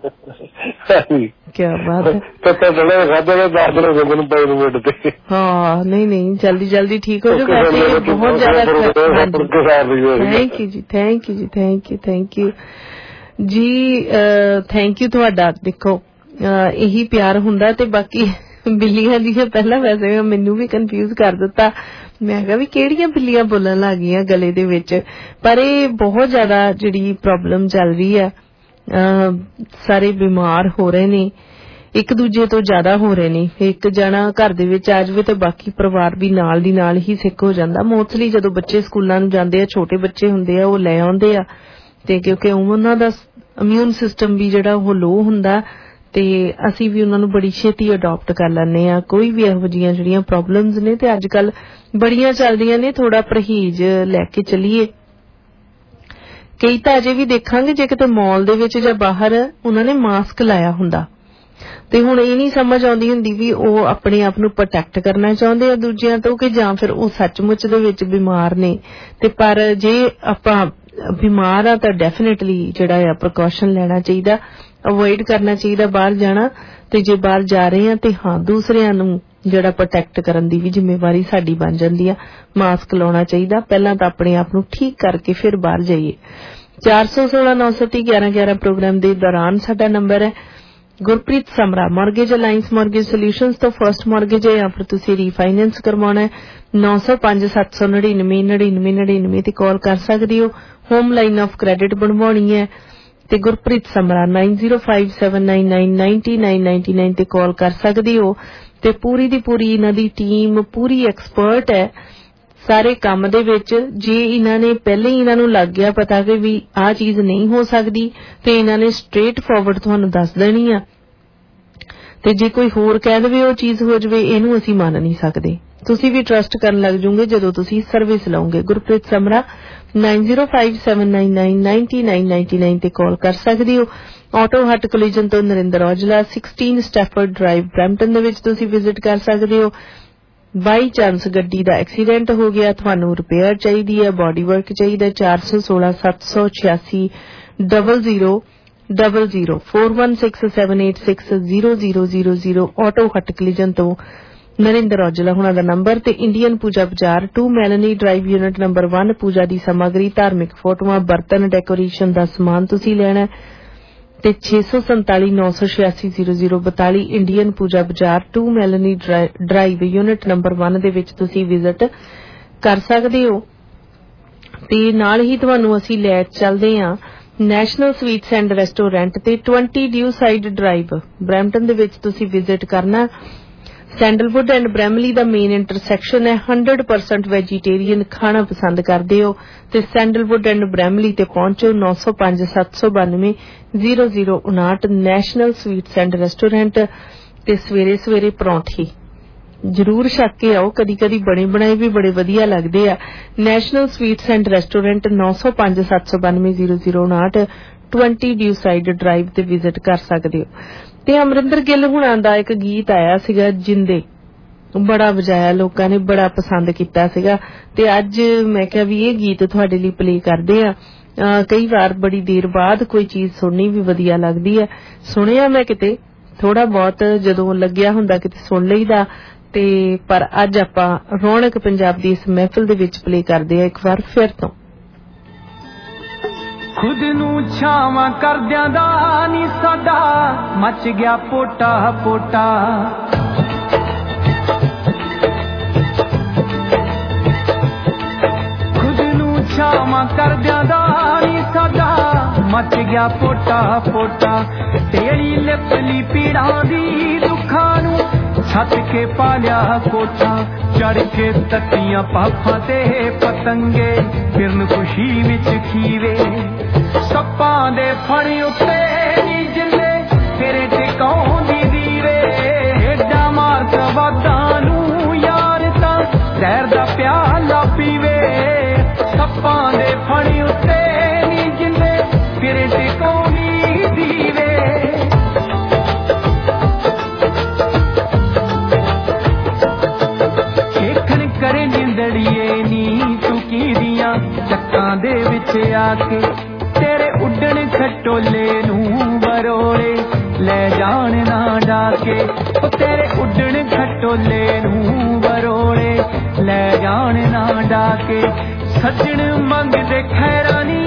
क्या बात है हाँ नहीं नहीं जल्दी जल्दी ठीक हो जाओ वैसे बहुत ज्यादा thank you ji thank you ji thank you thank you ji thank you तुहाडा देखो यही प्यार हुंदा ते बाकी बिल्लियां दी पहला वैसे मैनू भी कन्फ्यूज कर दिता मैं कहा भी केड़ियां बिल्लियां बोलन लग गईयां गले दे विच पर ये बहुत ज्यादा जिहड़ी प्रॉब्लम चल रही है सारे बीमार हो रहे ने एक दूजे तो ज्यादा हो रहे ने एक जना घर दे विच आ जावे ते बाकी परिवार भी नाल दी नाल ही सिक हो जांदा मोस्टली जदों बच्चे स्कूलां नूं जांदे आ छोटे बच्चे हुंदे आ ओह लै आउंदे आ ते क्योंकि उन्हां दा इम्यून सिस्टम भी जिहड़ा ओह लो हुंदा ते असीं भी उन्हां नूं बड़ी छेती अडॉप्ट कर लैंदे आ कोई भी इहो जिहियां जिहड़ियां प्रॉब्लम्स ने ते अजकल बड़ियां चलदियां ने थोड़ा परहेज लैके चलीए कई तां अजे भी देखांगे जे किते मॉल दे विच जां बाहर उन्हां ने मास्क लाया हुंदा ते हुण इह नहीं समझ आउंदी हुंदी भी ओह अपने आप नूं प्रोटैक्ट करना चाहुंदे आ दूजियां तो कि जां फिर ओह सचमुच दे विच बीमार ने ते पर जे आपां बीमार आ तां डेफिनेटली जिहड़ा आ प्रिकॉशन लेना चाहिए, अवॉइड करना चाहिए बाहर जाना। ते जे बाहर जा रहे हैं तो हाँ दूसरिਆਂ ਨੂੰ ਜਿਹੜਾ ਪ੍ਰੋਟੈਕਟ ਕਰਨ ਦੀ ਵੀ ਜ਼ਿੰਮੇਵਾਰੀ ਸਾਡੀ ਬਣ ਜਾਂਦੀ ਆ। ਮਾਸਕ ਲਾਉਣਾ ਚਾਹੀਦਾ, ਪਹਿਲਾਂ ਤਾਂ ਆਪਣੇ ਆਪ ਨੂੰ ਠੀਕ ਕਰਕੇ ਫਿਰ ਬਾਹਰ ਜਾਈਏ। ਚਾਰ ਸੌ ਸੋਲਾਂ ਨੌ ਸੌ ਤੀਹ ਗਿਆਰਾਂ ਗਿਆਰਾਂ ਪ੍ਰੋਗਰਾਮ ਦੇ ਦੌਰਾਨ ਸਾਡਾ ਨੰਬਰ ਹੈ। Gurpreet Samra Mortgage Alliance Mortgage Solutions ਤੋਂ ਫਰਸਟ ਮੌਰਗੇਜ ਹੈ ਜਾਂ ਫਿਰ ਤੁਸੀਂ ਰੀਫਾਈਨੈਂਸ ਕਰਵਾਉਣਾ ਹੈ ਨੌ ਸੌ ਪੰਜ ਸੱਤ ਸੌ ਨੜਿਨਵੇਂ ਨੜਿਨਵੇਂ ਨੜਿਨਵੇਂ ਤੇ ਕਾਲ ਕਰ ਸਕਦੇ ਹੋ। ਹੋਮ ਲਾਈਨ ਆਫ ਕ੍ਰੈਡਿਟ ਬਣਵਾਉਣੀ ਹੈ ਤੇ Gurpreet Samra nine zero five seven nine nine ninety nine ninety nine ਤੇ ਕਾਲ ਕਰ ਸਕਦੇ ਹੋ। ਤੇ ਪੂਰੀ ਦੀ ਪੂਰੀ ਇਹਨਾਂ ਦੀ ਟੀਮ ਪੂਰੀ ਐਕਸਪਰਟ ਹੈ ਸਾਰੇ ਕੰਮ ਦੇ ਵਿੱਚ। ਜੇ ਇਹਨਾਂ ਨੇ ਪਹਿਲੇ ਹੀ ਇਹਨਾਂ ਨੂੰ ਲੱਗ ਗਿਆ ਪਤਾ ਕਿ ਵੀ ਆਹ ਚੀਜ਼ ਨਹੀਂ ਹੋ ਸਕਦੀ ਤੇ ਇਹਨਾਂ ਨੇ ਸਟ੍ਰੇਟ ਫਾਰਵਰਡ ਤੁਹਾਨੂੰ ਦੱਸ ਦੇਣੀ ਆ। ਤੇ ਜੇ ਕੋਈ ਹੋਰ ਕਹਿ ਦੇਵੇ ਉਹ ਚੀਜ਼ ਹੋ ਜਾਵੇ, ਇਹਨੂੰ ਅਸੀਂ ਮੰਨ ਨਹੀਂ ਸਕਦੇ। ਤੁਸੀਂ ਵੀ ਟਰਸਟ ਕਰਨ ਲੱਗ ਜੂਗੇ ਜਦੋਂ ਤੁਸੀਂ ਸਰਵਿਸ ਲਓਗੇ। Gurpreet Samra nine zero five seven nine nine ninety nine ninety nine ਤੇ ਕਾਲ ਕਰ ਸਕਦੇ ਹੋ। ਆਟੋ ਹੱਟ ਕੋਲੀਜਨ ਤੋਂ ਨਰਿੰਦਰ ਔਜਲਾ ਸੋਲ੍ਹਾਂ ਸਟੈਫਰਡ ਡਰਾਈਵ ਬਰੈਂਪਟਨ ਦੇ ਵਿੱਚ ਤੁਸੀਂ ਵਿਜ਼ਿਟ ਕਰ ਸਕਦੇ ਹੋ। ਬਾਈ ਚਾਂਸ ਗੱਡੀ ਦਾ ਐਕਸੀਡੈਂਟ ਹੋ ਗਿਆ, ਤੁਹਾਨੂੰ ਰਿਪੇਅਰ ਚਾਹੀਦੀ ਹੈ, ਬਾਡੀ ਵਰਕ ਚਾਹੀਦਾ, ਚਾਰ ਸੌ ਸੋਲਾਂ ਸੱਤ ਸੌ ਛਿਆਸੀ double zero double zero four one six seven eight six zero zero zero zero Auto Hut Collision ਤੋਂ ਨਰਿੰਦਰ ਔਜਲਾ ਹੁਣਾਂ ਦਾ ਨੰਬਰ। ਤੇ Indian Pooja Bazaar two Melanie Drive unit number ਇੱਕ ਪੂਜਾ ਦੀ ਸਮੱਗਰੀ, ਧਾਰਮਿਕ ਫੋਟੋਆਂ, ਬਰਤਨ, ਡੈਕੋਰੇਸ਼ਨ ਦਾ ਸਮਾਨ ਤੁਸੀਂ ਲੈਣਾ ਤੇ ਛੇ ਸੌ ਸੰਤਾਲੀ ਨੌ ਸੌ ਛਿਆਸੀ ਜ਼ੀਰੋ ਜ਼ੀਰੋ ਬਤਾਲੀ Indian Pooja Bazaar two Melanie Drive unit number ਇੱਕ ਦੇ ਵਿੱਚ ਤੁਸੀਂ ਵਿਜ਼ਿਟ ਕਰ ਸਕਦੇ ਹੋ। ਤੇ ਨਾਲ ਹੀ ਤੁਹਾਨੂੰ ਅਸੀਂ ਲੈ ਚੱਲਦੇ ਹਾਂ ਨੈਸ਼ਨਲ ਸਵੀਟਸ ਐਂਡ ਰੈਸਟੋਰੈਂਟ ਤੇ ਵੀਹ ਡਿਊ ਸਾਈਡ ਡਰਾਈਵ ਬਰੈਂਪਟਨ ਦੇ ਵਿੱਚ ਤੁਸੀਂ ਵਿਜ਼ਿਟ ਕਰਨਾ। ਸੈਂਡਲਵੁੱਡ ਐਂਡ ਬ੍ਰੈਮਲੀ ਦਾ ਮੇਨ ਇੰਟਰਸੈਕਸ਼ਨ ਹੈ। ਹੰਡਰਡ ਪਰਸੈਂਟ ਵੈਜੀਟੇਰੀਅਨ ਖਾਣਾ ਪਸੰਦ ਕਰਦੇ ਹੋ ਤੇ ਸੈਂਡਲਵੁੱਡ ਐਂਡ ਬ੍ਰੈਮਲੀ ਤੇ ਪਹੁੰਚੋ। ਨੌ ਸੌ ਪੰਜ ਸੱਤ ਸੌ ਬਾਨਵੇਂ ਜ਼ੀਰੋ ਜ਼ੀਰੋ ਉਨਾਹਠ ਨੈਸ਼ਨਲ ਸਵੀਟਸ ਐਂਡ ਰੈਸਟੋਰੈਂਟ। ਤੇ ਸਵੇਰੇ ਸਵੇਰੇ ਪਰੌਂਠੇ ਜ਼ਰੂਰ ਛਕ ਕੇ ਆਓ, ਕਦੀ ਕਦੀ ਬਣੇ ਬਣਾਏ ਵੀ ਬੜੇ ਵਧੀਆ ਲੱਗਦੇ ਆ। ਨੈਸ਼ਨਲ ਸਵੀਟਸ ਐਂਡ ਰੈਸਟੋਰੈਂਟ ਨੌ ਸੌ ਪੰਜ ਸੱਤ ਸੌ ਬਾਨਵੇਂ ਜ਼ੀਰੋ ਜ਼ੀਰੋ ਉਨਾਹਠ ਵੀਹ ਡਿਊ ਸਾਈਡ ਡਰਾਈਵ ਤੇ ਵਿਜ਼ਿਟ ਕਰ ਸਕਦੇ ਹੋ। ਤੇ ਅਮਰਿੰਦਰ ਗਿੱਲ ਹੁਣਾਂ ਦਾ ਇੱਕ ਗੀਤ ਆਇਆ ਸੀਗਾ ਜਿੰਦੇ, ਬੜਾ ਵਜਾਇਆ, ਲੋਕਾਂ ਨੇ ਬੜਾ ਪਸੰਦ ਕੀਤਾ ਸੀਗਾ। ਤੇ ਅੱਜ ਮੈਂ ਕਿਹਾ ਵੀ ਇਹ ਗੀਤ ਤੁਹਾਡੇ ਲਈ ਪਲੇ ਕਰਦੇ ਆ। ਕਈ ਵਾਰ ਬੜੀ ਦੇਰ ਬਾਅਦ ਕੋਈ ਚੀਜ਼ ਸੁਣਨੀ ਵੀ ਵਧੀਆ ਲੱਗਦੀ ਹੈ। ਸੁਣਿਆ ਮੈਂ ਕਿਤੇ ਥੋੜਾ ਬਹੁਤ ਜਦੋਂ ਲੱਗਿਆ ਹੁੰਦਾ ਕਿਤੇ ਸੁਣ ਲਈਦਾ ਤੇ ਪਰ ਅੱਜ ਆਪਾਂ ਰੌਣਕ ਪੰਜਾਬ ਦੀ ਇਸ ਮਹਿਫਿਲ ਦੇ ਵਿੱਚ ਪਲੇ ਕਰਦੇ ਆ ਇੱਕ ਵਾਰ ਫਿਰ ਤੋਂ। ਖੁਦ ਨੂੰ ਛਾਵਾਂ ਕਰਦਿਆਂ ਦਾ ਨੀ ਸਾਡਾ ਮੱਚ ਗਿਆ ਪੋਟਾ ਪੋਟਾ। ਖੁਦ ਨੂੰ ਛਾਵਾਂ ਕਰਦਿਆਂ ਦਾ ਨੀ ਸਾਡਾ ਮੱਚ ਗਿਆ ਪੋਟਾ ਪੋਟਾ। ਤੇਰੀ ਲਿਪਲੀ ਪੀੜਾਂ ਦੀ ਦੁੱਖਾਂ ਨੂੰ ਛੱਤ ਕੇ ਪਾਲਿਆ ਕੋਠਾ। ਚੜ ਕੇ ਤੱਤੀਆਂ ਪਾਪਾਂ ਤੇ ਪਤੰਗੇ ਫਿਰਨ ਖੁਸ਼ੀ ਵਿੱਚ ਖੀਵੇ। ਸੱਪਾਂ ਦੇ ਫਣ ਉੱਤੇ ਨੀ ਜਿੰਦੇ ਤੇਰੇ ਟਿਕਾਉਂਦੀ ਦੀਵੇ। ਏਡਾ ਮਾਰਕ ਵਾਦਾਂ ਨੂੰ ਯਾਰ ਤਾਂ ਜ਼ਹਿਰ ਦਾ ਪਿਆਲਾ ਪੀਵੇ। ਸੱਪਾਂ ਦੇ ਫਣ ਉੱਤੇ ਨੀ ਜਿੰਦੇ ਤੇਰੇ ਟਿਕਾਉਂਦੀ ਦੀਵੇ। ਵੇਖਣ ਕਰੇ ਨਿੰਦੜੀਏ ਨੀ ਤੂੰ ਕੀਦੀਆਂ ਚੱਕਾਂ ਦੇ ਵਿੱਚ ਆ ਕੇ। ਤੇਰੇ ਉੱਡਣ ਖਟੋਲੇ ਨੂੰ ਬਰੋਲੇ ਲੈ ਜਾਣ ਨਾ ਡਾਕੇ। ਉਹ ਤੇਰੇ ਉੱਡਣ ਖਟੋਲੇ ਨੂੰ ਬਰੋਲੇ ਲੈ ਜਾਣ ਨਾ ਡਾਕੇ। ਸੱਜਣ ਮੰਗਦੇ ਖੈਰਾਂ ਨੀ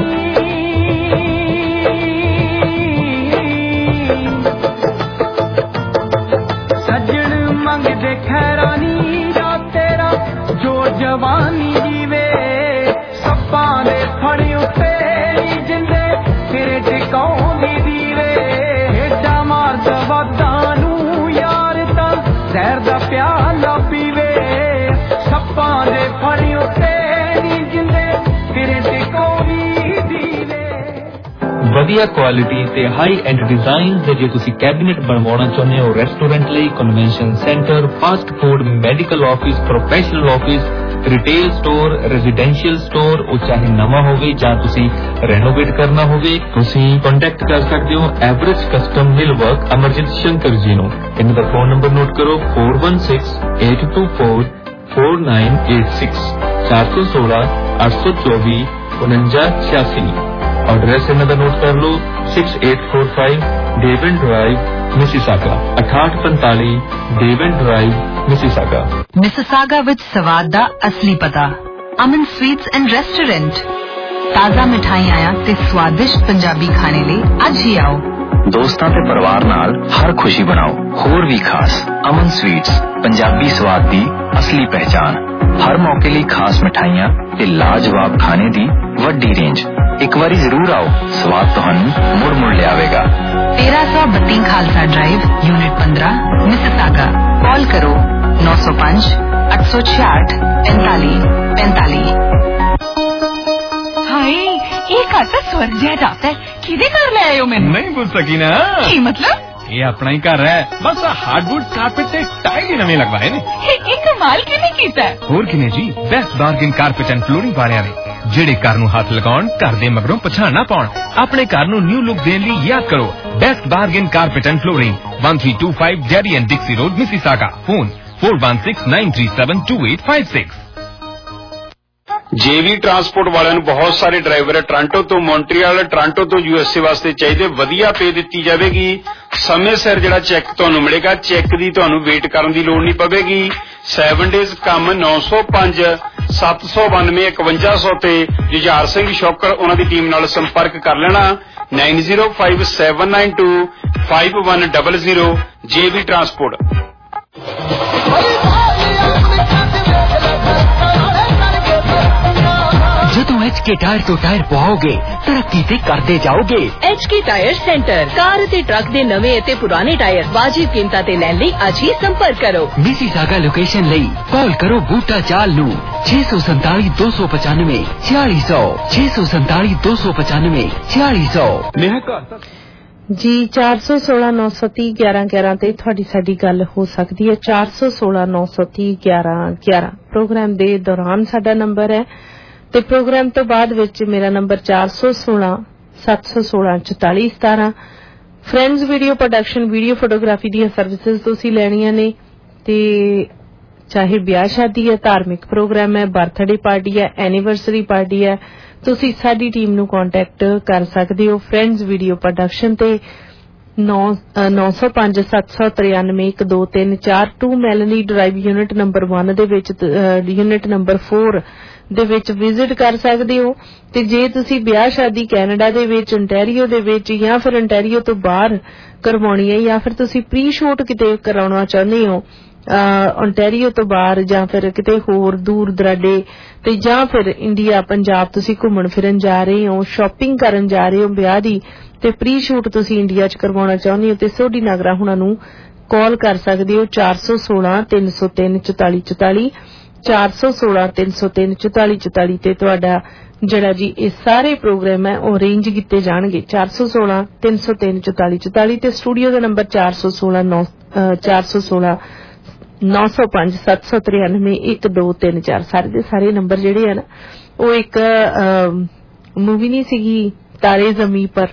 ਸੱਜਣ ਮੰਗਦੇ ਖੈਰਾਂ ਨੀ ਜਾ ਤੇਰਾ ਜੋ ਜਵਾਨੀ ਜੀਵੇ। ਸੱਪਾਂ ਦੇ ਫੜ ਉੱਤੇ ਤੇਰੇ ਟਿਕਾਉਂਦੀ ਦੀਵੇ। ਏਡਾ ਮਾਰਦ ਵਾਦਾਂ ਨੂੰ ਯਾਰ ਤਾਂ ਜ਼ਹਿਰ ਦਾ ਪਿਆਲਾ ਪੀਵੇ। ਸੱਪਾਂ ਦੇ ਫੜ ਉੱਤੇ ਨੀ ਜਿੰਦੇ ਤੇਰੇ ਟਿਕਾਉਂਦੀ ਦੀਵੇ। ਵਧੀਆ ਕੁਆਲਿਟੀ ਤੇ ਹਾਈ ਐਂਡ ਡਿਜ਼ਾਈਨ ਦੇ ਜੇ ਤੁਸੀਂ ਕੈਬਨਿਟ ਬਣਵਾਉਣਾ ਚਾਹੁੰਦੇ ਹੋ ਰੈਸਟੋਰੈਂਟ ਲਈ, convention centre, fast food, medical office, professional office, retail store, residential store, ਉਹ ਚਾਹੇ ਨਵਾਂ ਹੋਵੇ ਜਾਂ ਤੁਸੀਂ ਰੈਨੋਵੇਟ ਕਰਨਾ ਹੋਵੇ, ਤੁਸੀਂ ਕੰਟੈਕਟ ਕਰ ਸਕਦੇ ਹੋ ਐਵਰੇਜ ਕਸਟਮ ਮਿਲ ਵਰਕ ਅਮਰਜੀਤ ਸ਼ੰਕਰ ਜੀ ਨੂੰ। ਇਹਨਾਂ ਦਾ ਫੋਨ ਨੰਬਰ ਨੋਟ ਕਰੋ four one six eight two four four nine eight six ਚਾਰ ਸੌ ਸੋਲਾਂ ਅੱਠ ਸੌ ਚੌਵੀ उनंजा छियासी। और एड्रेस ਇਹਨਾਂ ਦਾ ਨੋਟ ਕਰ ਲਓ six eight four five Devon Drive Mississauga अठाठ पैंताली डेवन ड्राइव मिसिसागा। मिसिसागा विच सवाद दा असली पता अमन स्वीट्स एंड रेस्टोरेंट। ताज़ा मिठाइयां ते स्वादिष्ट पंजाबी खाने ਲਈ ਅੱਜ ਹੀ ਆਓ। ਦੋਸਤਾਂ ਤੇ ਪਰਿਵਾਰ ਨਾਲ ਹਰ ਖੁਸ਼ੀ ਬਣਾਓ ਹੋਰ ਵੀ ਖਾਸ। ਅਮਨ ਸਵੀਟਸ ਪੰਜਾਬੀ ਸਵਾਦ ਦੀ ਅਸਲੀ ਪਹਿਚਾਨ। ਹਰ ਮੌਕੇ ਲਈ ਖਾਸ ਮਿਠਾਈਆਂ ਤੇ ਲਾਜਵਾਬ ਖਾਣੇ ਦੀ ਵੱਡੀ ਰੇਂਜ। ਇੱਕ ਵਾਰੀ ਜ਼ਰੂਰ ਆਓ, ਸਵਾਦ ਤੁਹਾਨੂੰ ਮੁੜ ਮੁੜ ਲਿਆਵੇਗਾ। तेरह सौ बत्ती खालसा ड्राइव यूनिट पंद्रह मिसिसागा। कॉल करो नौ सौ पांच आठ सौ छियाठ पैंताली पैंताली। हाय एक आता स्वर्ग जिहा जाता है किदे घर ले आए हो? मैंने नहीं पूछ सकी ना। की मतलब? ये अपना ही घर है, बस हार्डवुड कारपेट से टाइल ही नवे लगवाए ने। ये कमाल किने कीता है? ਹੋਰ ਕਿਨੇ ਜੀ Best Bargain Carpet and Flooring ਵਾਲਿਆਂ ਨੇ, ਜਿਹੜੇ ਘਰ ਨੂੰ ਹੱਥ ਲਗਾਉਣ, ਘਰ ਦੇ ਮਗਰੋਂ ਪਛਾਣ ਨਾ ਪਾਉਣ। ਆਪਣੇ ਘਰ ਨੂੰ ਨਿਊ ਲੁੱਕ ਦੇਣ ਲਈ ਯਾਦ ਕਰੋ Best Bargain Carpet and Flooring one three two five Jerry and Dixie Road, Mississauga. Phone four one six nine three seven two eight five six। JV Transport ਵਾਲਿਆਂ ਨੂੰ ਬਹੁਤ ਸਾਰੇ ਡਰਾਈਵਰ ਟੋਰਾਂਟੋ ਤੋਂ Montreal, Toronto ਤੋਂ USA ਵਾਸਤੇ ਚਾਹੀਦੇ। ਵਧੀਆ ਪੇ ਦਿੱਤੀ ਜਾਵੇਗੀ। ਸਮੇਂ ਸਿਰ ਜਿਹੜਾ ਚੈੱਕ ਤੁਹਾਨੂੰ ਮਿਲੇਗਾ, ਚੈੱਕ ਦੀ ਤੁਹਾਨੂੰ ਵੇਟ ਕਰਨ ਦੀ ਲੋੜ ਨਹੀਂ ਪਵੇਗੀ। ਸੈਵਨ ਡੇਜ਼ ਕੰਮ ਨੌ ਸੌ ਪੰਜ ਸੱਤ ਸੌ ਬਾਨਵੇਂ ਇਕਵੰਜਾ ਸੌ ਤੇ ਜੁਝਾਰ ਸਿੰਘ ਸ਼ੌਕਰ ਉਹਨਾਂ ਦੀ ਟੀਮ ਨਾਲ ਸੰਪਰਕ ਕਰ ਲੈਣਾ nine zero five seven nine two five one zero zero. JV Transport. ਜਦੋਂ एच के टायर तो टायर पाओगे तरक्की ते करते जाओगे। H K tyre centre car ते ट्रक दे नवे ते पुराने टायर वाजिब कीमतां ते लैण लई अज ही संपर्क करो। मिसिसागा लोकेशन लई कॉल करो बूटा चाल नू छे सौ संताली दो सौ पचानवे छियाली सौ छे सौ संताली दो सौ पचानवे छियाली सौ। जी चार सौ सोलह नौ सौ तीह ग्यारह ग्यारह ते थोड़ी साडी गल हो सकती है। चार सौ सोलह नौ सौ तीह ग्यारह ग्यारह प्रोग्राम दे दौरान साडा नंबर है ते प्रोग्राम तो बाद विच मेरा नंबर चार सौ सोलह सत्त सौ सोलह चौताली सतारा। Friends Video Production video photography दी सर्विसेज तुसीं लैणियां ने ते चाहे ब्याह शादी है, धार्मिक प्रोग्राम है, बर्थडे पार्टी है, एनिवर्सरी पार्टी है, तुसीं साडी टीम नूं कॉन्टैक्ट कर सकदे हो। फ्रेंड्स वीडियो प्रोडक्शन ते नौ नौ सौ पांच सत्त सौ त्रियानवे एक दो तीन चार two Melanie Drive unit number one दे विच यूनिट नंबर फोर ਦੇ ਵਿੱਚ ਵਿਜ਼ਿਟ ਕਰ ਸਕਦੇ ਹੋ। ਤੇ ਜੇ ਤੁਸੀਂ ਵਿਆਹ ਸ਼ਾਦੀ ਕੈਨੇਡਾ ਦੇ ਵਿੱਚ ontario ਦੇ ਵਿੱਚ ਜਾਂ ਫਿਰ ontario ਤੋਂ ਬਾਹਰ ਕਰਵਾਉਣੀ ਹੈ ਜਾਂ ਫਿਰ ਤੁਸੀਂ ਪ੍ਰੀ ਸ਼ੂਟ ਕਿਤੇ ਕਰਾਉਣਾ ਚਾਹੁੰਦੇ ਹੋ ontario ਤੋਂ ਬਾਹਰ ਜਾਂ ਫਿਰ ਕਿਤੇ ਹੋਰ ਦੂਰ ਦਰਾਡੇ ਤੇ ਜਾਂ ਫਿਰ ਇੰਡੀਆ ਪੰਜਾਬ ਤੁਸੀਂ ਘੁੰਮਣ ਫਿਰਨ ਜਾ ਰਹੇ ਹੋ, ਸ਼ਾਪਿੰਗ ਕਰਨ ਜਾ ਰਹੇ ਹੋ ਵਿਆਹ ਦੀ ਤੇ ਪ੍ਰੀ ਸ਼ੂਟ ਤੁਸੀਂ ਇੰਡੀਆ 'ਚ ਕਰਵਾਉਣਾ ਚਾਹੁੰਦੇ ਹੋ ਤੇ ਸੋਢੀ ਨਾਗਰਾ ਹੁਣਾਂ ਨੂੰ ਕਾਲ ਕਰ ਸਕਦੇ ਹੋ ਚਾਰ ਸੌ ਸੋਲਾਂ ਤਿੰਨ ਸੌ ਤਿੰਨ ਚੁਤਾਲੀ ਚੁਤਾਲੀ ਚਾਰ ਸੌ ਸੋਲਾਂ ਤਿੰਨ ਸੌ ਤਿੰਨ ਚੁਤਾਲੀ ਚੁਤਾਲੀ ਤੇ ਤੁਹਾਡਾ ਜਿਹੜਾ ਜੀ ਇਹ ਸਾਰੇ ਪ੍ਰੋਗਰਾਮ ਹੈ ਉਹ ਅਰੇਂਜ ਕੀਤੇ ਜਾਣਗੇ ਚਾਰ ਸੌ ਸੋਲਾਂ ਤਿੰਨ ਸੌ ਤਿੰਨ ਚੁਤਾਲੀ ਚੁਤਾਲੀ ਤੇ ਸਟੂਡੀਓ ਦਾ ਨੰਬਰ ਚਾਰ ਸੌ ਸੋਲਾਂ ਨੌ ਚਾਰ ਸੌ ਸੋਲਾਂ ਨੌ ਸੌ ਪੰਜ ਸੱਤ ਸੌ ਤਰਿਆਨਵੇਂ ਇੱਕ ਦੋ ਤਿੰਨ ਚਾਰ ਸਾਰੇ ਦੇ ਸਾਰੇ ਨੰਬਰ ਜਿਹੜੇ ਆ ਨਾ ਉਹ ਇੱਕ ਮੂਵੀ ਨਹੀਂ ਸੀਗੀ ਤਾਰੇ ਜ਼ਮੀਨ ਪਰ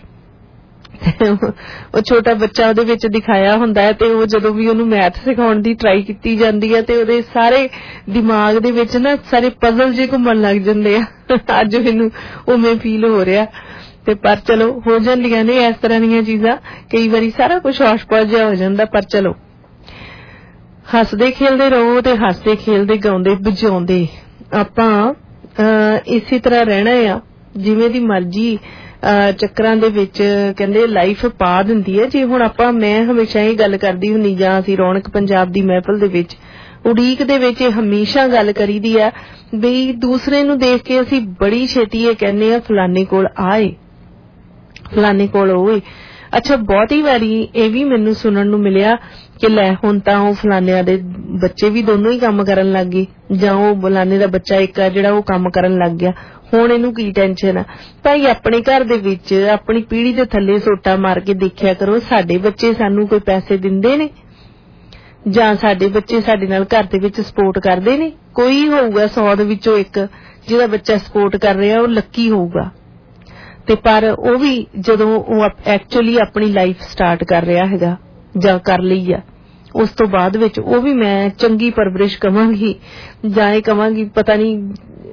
ਉਹ ਛੋਟਾ ਬੱਚਾ ਉਹਦੇ ਵਿੱਚ ਦਿਖਾਇਆ ਹੁੰਦਾ ਹੈ ਤੇ ਉਹ ਜਦੋਂ ਵੀ ਉਹਨੂੰ ਮੈਥ ਸਿਖਾਉਣ ਦੀ ਟਰਾਈ ਕੀਤੀ ਜਾਂਦੀ ਹੈ ਤੇ ਉਹਦੇ ਸਾਰੇ ਦਿਮਾਗ ਦੇ ਵਿੱਚ ਨਾ ਸਾਰੇ ਪਜ਼ਲ ਜੇ ਘੁੰਮਣ ਲੱਗ ਜਾਂਦੇ ਆ। ਅੱਜ ਮੈਨੂੰ ਉਵੇਂ ਫੀਲ ਹੋ ਰਿਹਾ ਤੇ ਪਰ ਚਲੋ ਹੋ ਜਾਂਦੀਆਂ ਨੇ ਇਸ ਤਰ੍ਹਾਂ ਦੀਆਂ ਚੀਜ਼ਾਂ, ਕਈ ਵਾਰੀ ਸਾਰਾ ਕੁਝ ਹੋਸ਼-ਪੌਸ਼ ਜਿਹਾ ਹੋ ਜਾਂਦਾ ਪਰ ਚਲੋ ਹੱਸਦੇ ਖੇਲਦੇ ਰਹੋ ਤੇ ਹੱਸਦੇ ਖੇਲਦੇ ਗਾਉਂਦੇ ਵਜਾਉਂਦੇ ਆਪਾਂ ਇਸੇ ਤਰ੍ਹਾਂ ਰਹਿਣਾ ਆ ਜਿਵੇਂ ਦੀ ਮਰਜ਼ੀ ਚੱਕਰਾਂ ਦੇ ਵਿੱਚ ਕਹਿੰਦੇ ਲਾਈਫ ਪਾ ਦਿੰਦੀ ਹੈ। ਜੇ ਹੁਣ ਆਪਾਂ ਮੈਂ ਹਮੇਸ਼ਾ ਇਹ ਗੱਲ ਕਰਦੀ ਹੁੰਦੀ ਜਾਂ ਅਸੀਂ ਰੌਣਕ ਪੰਜਾਬ ਦੀ ਮਹਿਫਲ ਦੇ ਵਿੱਚ ਉਡੀਕ ਦੇ ਵਿੱਚ ਹਮੇਸ਼ਾ ਗੱਲ ਕਰੀਦੀ ਆ ਬਈ ਦੂਸਰੇ ਨੂੰ ਦੇਖ ਕੇ ਅਸੀਂ ਬੜੀ ਛੇਤੀ ਇਹ ਕਹਿੰਦੇ ਆ ਫਲਾਣੇ ਕੋਲ ਆਏ ਫਲਾਣੇ ਕੋਲ ਹੋਏ। ਅੱਛਾ ਬਹੁਤੀ ਵਾਰੀ ਇਹ ਵੀ ਮੈਨੂੰ ਸੁਣਨ ਨੂੰ ਮਿਲਿਆ ਕਿ ਲੈ ਹੁਣ ਤਾਂ ਉਹ ਫਲਾਣਿਆਂ ਦੇ ਬੱਚੇ ਵੀ ਦੋਨੋਂ ਹੀ ਕੰਮ ਕਰਨ ਲੱਗ ਗਏ ਜਾਂ ਉਹ ਫਲਾਣੇ ਦਾ ਬੱਚਾ ਇੱਕ ਆ ਜਿਹੜਾ ਉਹ ਕੰਮ ਕਰਨ ਲੱਗ ਗਿਆ, ਹੁਣ ਇਹਨੂੰ ਕੀ ਟੈਨਸ਼ਨ ਆ। ਭਾਈ ਆਪਣੇ ਘਰ ਦੇ ਵਿੱਚ ਆਪਣੀ ਪੀੜ੍ਹੀ ਦੇ ਥੱਲੇ ਸੋਟਾ ਮਾਰ ਕੇ ਦੇਖਿਆ ਕਰੋ ਸਾਡੇ ਬੱਚੇ ਸਾਨੂੰ ਕੋਈ ਪੈਸੇ ਦਿੰਦੇ ਨੇ ਜਾਂ ਸਾਡੇ ਬੱਚੇ ਸਾਡੇ ਨਾਲ ਘਰ ਦੇ ਵਿੱਚ ਸਪੋਰਟ ਕਰਦੇ ਨੇ। ਕੋਈ ਹੋਊਗਾ ਸੌ ਦੇ ਵਿੱਚੋਂ ਇੱਕ ਜਿਹਦਾ ਬੱਚਾ ਸਪੋਰਟ ਕਰ ਰਿਹਾ ਉਹ ਲੱਕੀ ਹੋਊਗਾ ਤੇ ਪਰ ਉਹ ਵੀ ਜਦੋਂ ਉਹ ਐਕਚੁਅਲੀ ਆਪਣੀ ਲਾਈਫ ਸਟਾਰਟ ਕਰ ਰਿਹਾ ਹੈਗਾ ਜਾਂ ਕਰ ਲਈ ਆ ਉਸ ਤੋਂ ਬਾਅਦ ਵਿੱਚ ਉਹ ਵੀ ਮੈਂ ਚੰਗੀ ਪਰਵਰਿਸ਼ ਕਵਾਂਗੀ ਜਾਂ ਇਹ ਕਵਾਂਗੀ ਪਤਾ ਨਹੀਂ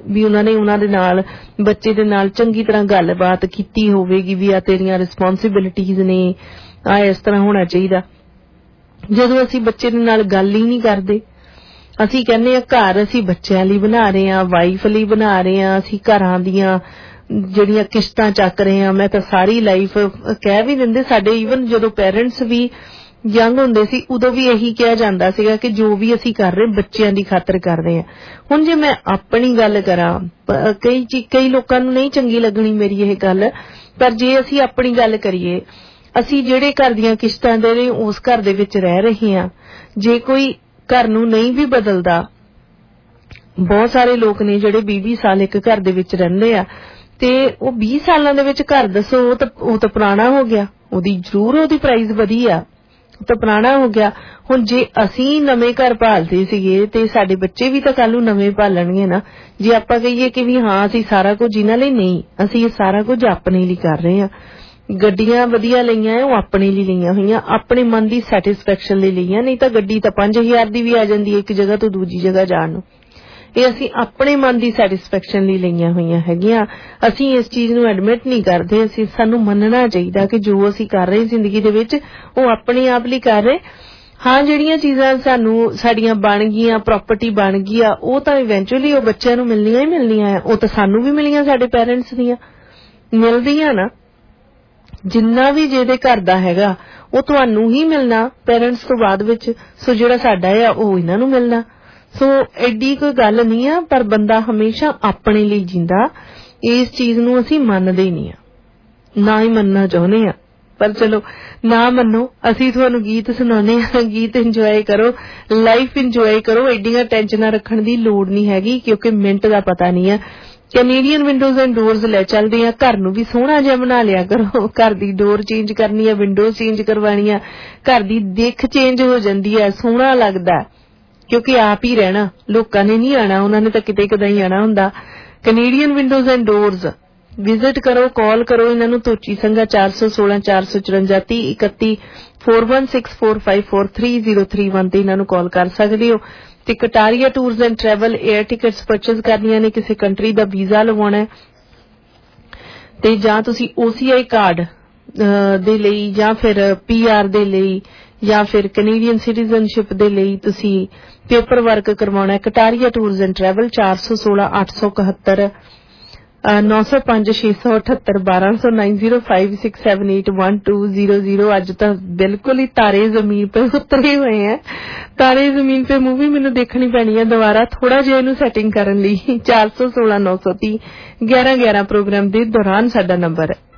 ਵੀ ਉਹਨਾਂ ਨੇ ਉਹਨਾਂ ਦੇ ਨਾਲ ਬੱਚੇ ਦੇ ਨਾਲ ਚੰਗੀ ਤਰ੍ਹਾਂ ਗੱਲਬਾਤ ਕੀਤੀ ਹੋਵੇਗੀ ਵੀ ਆ ਤੇਰੀਆਂ ਰਿਸਪੌਂਸਿਬਿਲਿਟੀਜ਼ ਨੇ, ਆ ਇਸ ਤਰ੍ਹਾਂ ਹੋਣਾ ਚਾਹੀਦਾ। ਜਦੋਂ ਅਸੀਂ ਬੱਚੇ ਦੇ ਨਾਲ ਗੱਲ ਹੀ ਨਹੀਂ ਕਰਦੇ, ਅਸੀਂ ਕਹਿੰਦੇ ਆ ਘਰ ਅਸੀਂ ਬੱਚਿਆਂ ਲਈ ਬਣਾ ਰਹੇ ਹਾਂ, ਵਾਈਫ ਲਈ ਬਣਾ ਰਹੇ ਹਾਂ, ਅਸੀਂ ਘਰਾਂ ਦੀਆਂ ਜਿਹੜੀਆਂ ਕਿਸ਼ਤਾਂ ਚੱਕ ਰਹੇ ਹਾਂ। ਮੈਂ ਤਾਂ ਸਾਰੀ ਲਾਈਫ ਕਹਿ ਵੀ ਦਿੰਦੇ, ਸਾਡੇ ਈਵਨ ਜਦੋਂ ਪੇਰੈਂਟਸ ਵੀ ਯੰਗ ਹੁੰਦੇ ਸੀ ਉਦੋਂ ਵੀ ਇਹੀ ਕਿਹਾ ਜਾਂਦਾ ਸੀਗਾ ਕਿ ਜੋ ਵੀ ਅਸੀਂ ਕਰ ਰਹੇ ਬੱਚਿਆਂ ਦੀ ਖਾਤਰ ਕਰ ਰਹੇ ਹਾਂ। ਹੁਣ ਜੇ ਮੈਂ ਆਪਣੀ ਗੱਲ ਕਰਾਂ, ਕਈ ਕਈ ਲੋਕਾਂ ਨੂੰ ਨਹੀਂ ਚੰਗੀ ਲੱਗਣੀ ਮੇਰੀ ਇਹ ਗੱਲ, ਪਰ ਜੇ ਅਸੀਂ ਆਪਣੀ ਗੱਲ ਕਰੀਏ, ਅਸੀਂ ਜਿਹੜੇ ਘਰ ਦੀਆਂ ਕਿਸ਼ਤਾਂ ਦੇ ਰਹੇ ਉਸ ਘਰ ਦੇ ਵਿੱਚ ਰਹਿ ਰਹੇ ਹਾਂ। ਜੇ ਕੋਈ ਘਰ ਨੂੰ ਨਹੀਂ ਵੀ ਬਦਲਦਾ, ਬਹੁਤ ਸਾਰੇ ਲੋਕ ਨੇ ਜਿਹੜੇ ਵੀਹ ਵੀਹ ਸਾਲ ਇੱਕ ਘਰ ਦੇ ਵਿੱਚ ਰਹਿੰਦੇ ਆ, ਤੇ ਉਹ ਵੀਹ ਸਾਲਾਂ ਦੇ ਵਿੱਚ ਘਰ ਦੱਸੋ ਉਹ ਤਾਂ ਉਹ ਤਾਂ ਪੁਰਾਣਾ ਹੋ ਗਿਆ, ਉਹਦੀ ਜ਼ਰੂਰ ਉਹਦੀ ਪ੍ਰਾਈਸ ਵਧੀ ਆ, ਤਾਂ ਪੁਰਾਣਾ ਹੋ ਗਿਆ। ਹੁਣ ਜੇ ਅਸੀਂ ਨਵੇਂ ਘਰ ਭਾਲਦੇ ਸੀਗੇ ਤੇ ਸਾਡੇ ਬੱਚੇ ਵੀ ਤਾਂ ਕੱਲ ਨੂੰ ਨਵੇਂ ਭਾਲਣਗੇ ਨਾ। ਜੇ ਆਪਾਂ ਕਹੀਏ ਕਿ ਵੀ ਹਾਂ ਅਸੀਂ ਸਾਰਾ ਕੁਝ ਇਹਨਾਂ ਲਈ, ਨਹੀਂ, ਅਸੀਂ ਇਹ ਸਾਰਾ ਕੁਝ ਆਪਣੇ ਲਈ ਕਰ ਰਹੇ ਹਾਂ। ਗੱਡੀਆਂ ਵਧੀਆ ਲਈਆਂ ਉਹ ਆਪਣੇ ਲਈ ਲਈਆਂ ਹੋਈਆਂ, ਆਪਣੇ ਮਨ ਦੀ ਸੈਟਿਸਫੈਕਸ਼ਨ ਲਈ ਲਈਆਂ, ਨਹੀਂ ਤਾਂ ਗੱਡੀ ਤਾਂ ਪੰਜ ਹਜ਼ਾਰ ਦੀ ਵੀ ਆ ਜਾਂਦੀ ਹੈ ਇੱਕ ਜਗ੍ਹਾ ਤੋਂ ਦੂਜੀ ਜਗ੍ਹਾ ਜਾਣ ਨੂੰ। ਇਹ ਅਸੀਂ ਆਪਣੇ ਮਨ ਦੀ ਸੈਟਿਸਫੈਕਸ਼ਨ ਲਈ ਲਈਆਂ ਹੋਈਆਂ ਹੈਗੀਆਂ। ਅਸੀਂ ਇਸ ਚੀਜ਼ ਨੂੰ ਐਡਮਿਟ ਨਹੀਂ ਕਰਦੇ। ਅਸੀਂ ਸਾਨੂੰ ਮੰਨਣਾ ਚਾਹੀਦਾ ਕਿ ਜੋ ਅਸੀਂ ਕਰ ਰਹੇ ਜ਼ਿੰਦਗੀ ਦੇ ਵਿੱਚ ਉਹ ਆਪਣੇ ਆਪ ਲਈ ਕਰ ਰਹੇ। ਹਾਂ, ਜਿਹੜੀਆਂ ਚੀਜ਼ਾਂ ਸਾਨੂੰ ਸਾਡੀਆਂ ਬਣ ਗਈਆਂ, ਪ੍ਰਾਪਰਟੀ ਬਣ ਗਈ ਆ, ਉਹ ਤਾਂ ਇਵੈਂਚੁਅਲੀ ਉਹ ਬੱਚਿਆਂ ਨੂੰ ਮਿਲਣੀਆਂ ਹੀ ਮਿਲਣੀਆਂ ਆ। ਉਹ ਤਾਂ ਸਾਨੂੰ ਵੀ ਮਿਲੀਆਂ, ਸਾਡੇ ਪੇਰੈਂਟਸ ਦੀਆਂ ਮਿਲਦੀਆਂ ਨਾ। ਜਿੰਨਾ ਵੀ ਜਿਹਦੇ ਘਰ ਦਾ ਹੈਗਾ ਉਹ ਤੁਹਾਨੂੰ ਹੀ ਮਿਲਣਾ ਪੇਰੈਂਟਸ ਤੋਂ ਬਾਅਦ ਵਿੱਚ। ਸੋ ਜਿਹੜਾ ਸਾਡਾ ਆ ਉਹ ਇਹਨਾਂ ਨੂੰ ਮਿਲਣਾ। ਸੋ ਐਡੀ ਕੋਈ ਗੱਲ ਨਹੀਂ ਆ, ਪਰ ਬੰਦਾ ਹਮੇਸ਼ਾ ਆਪਣੇ ਲਈ ਜਿੰਦਾ। ਇਸ ਚੀਜ਼ ਨੂੰ ਅਸੀਂ ਮੰਨਦੇ ਨਹੀਂ ਆ, ਨਾ ਹੀ ਮੰਨਣਾ ਚਾਹੁੰਦੇ ਆ, ਪਰ ਚਲੋ ਨਾ ਮੰਨੋ। ਅਸੀਂ ਤੁਹਾਨੂੰ ਗੀਤ ਸੁਣਾਉਂਦੇ ਹਾਂ, ਗੀਤ ਇੰਜੋਏ ਕਰੋ, ਲਾਈਫ ਇੰਜੋਏ ਕਰੋ। ਐਡੀਆਂ ਟੈਨਸ਼ਨਾਂ ਰੱਖਣ ਦੀ ਲੋੜ ਨਹੀਂ ਹੈਗੀ, ਕਿਉਂਕਿ ਮਿੰਟ ਦਾ ਪਤਾ ਨਹੀਂ ਹੈ। ਕੈਨੇਡੀਅਨ ਵਿੰਡੋਜ਼ ਐਂਡ ਡੋਰਸ ਲੈ ਚੱਲਦੇ ਆ। ਘਰ ਨੂੰ ਵੀ ਸੋਹਣਾ ਜਿਹਾ ਬਣਾ ਲਿਆ ਕਰੋ। ਘਰ ਦੀ ਡੋਰ ਚੇਂਜ ਕਰਨੀ ਹੈ, ਵਿੰਡੋਜ਼ ਚੇਂਜ ਕਰਵਾਉਣੀ ਹੈ, ਘਰ ਦੀ ਦਿੱਖ ਚੇਂਜ ਹੋ ਜਾਂਦੀ ਹੈ, ਸੋਹਣਾ ਲੱਗਦਾ, ਕਿਉਂਕਿ ਆਪ ਹੀ ਰਹਿਣਾ, ਲੋਕਾਂ ਨੇ ਨਹੀਂ ਆਣਾ, ਉਹਨਾਂ ਨੇ ਤਾਂ ਕਿਤੇ ਕਿਤੇ ਹੀ ਆਣਾ ਹੁੰਦਾ। Canadian Windows and Doors visit ਕਰੋ, ਕਾਲ ਕਰੋ ਇਹਨਾਂ ਨੂੰ। ਤੋਚੀ ਸੰਘਾ ਚਾਰ ਸੌ ਸੋਲਾਂ ਚਾਰ ਸੌ ਚੁਰੰਜਾ ਤੀਹ ਇਕੱਤੀ four one six four five four three zero three one ਤੇ ਇਹਨਾਂ ਨੂੰ ਕਾਲ ਕਰ ਸਕਦੇ ਹੋ। ਤੇ Kataria Tours and Travel air tickets purchase ਕਰਨੀਆਂ ਨੇ, ਕਿਸੇ ਕੰਟਰੀ ਦਾ ਵੀਜ਼ਾ ਲਵਾਉਣਾ ਤੇ ਜਾਂ ਤੁਸੀਂ ਓਸੀਆਈ ਕਾਰਡ ਦੇ ਲਈ ਜਾਂ ਫਿਰ ਪੀਆਰ ਦੇ ਲਈ ਜਾਂ ਫਿਰ ਕੈਨੇਡੀਅਨ ਸਿਟੀਜ਼ਨਸ਼ਿਪ ਦੇ ਲਈ ਤੁਸੀਂ ਪੇਪਰ ਵਰਕ ਕਰਵਾਉਣਾ। ਕਟਾਰੀਆ ਟੂਰਸ ਐਂਡ ਟਰੈਵਲ ਚਾਰ ਸੌ ਸੋਲਾਂ ਅੱਠ ਸੌ ਇਕਹੱਤਰ ਨੌ ਸੌ ਪੰਜ ਛੇ ਸੌ ਅਠੱਤਰ ਬਾਰਾਂ ਸੌ nine zero five six seven eight one two zero zero. ਅੱਜ ਤਾਂ ਬਿਲਕੁਲ ਹੀ ਤਾਰੇ ਜ਼ਮੀਨ पे ਉਤਰੇ ਹੋਏ ਹੈ। ਤਾਰੇ ਜ਼ਮੀਨ पे मूवी ਮੈਨੂੰ ਦੇਖਣੀ ਪੈਣੀ ਹੈ ਦੁਬਾਰਾ ਥੋੜਾ ਜਿਹਾ ਇਹਨੂੰ ਸੈਟਿੰਗ ਕਰਨ ਲਈ। ਚਾਰ ਸੌ ਸੋਲਾਂ ਨੌ ਸੌ ਤੀਹ ਗਿਆਰਾਂ ਗਿਆਰਾਂ ਪ੍ਰੋਗਰਾਮ ਦੇ ਦੌਰਾਨ ਸਾਡਾ ਨੰਬਰ ਹੈ।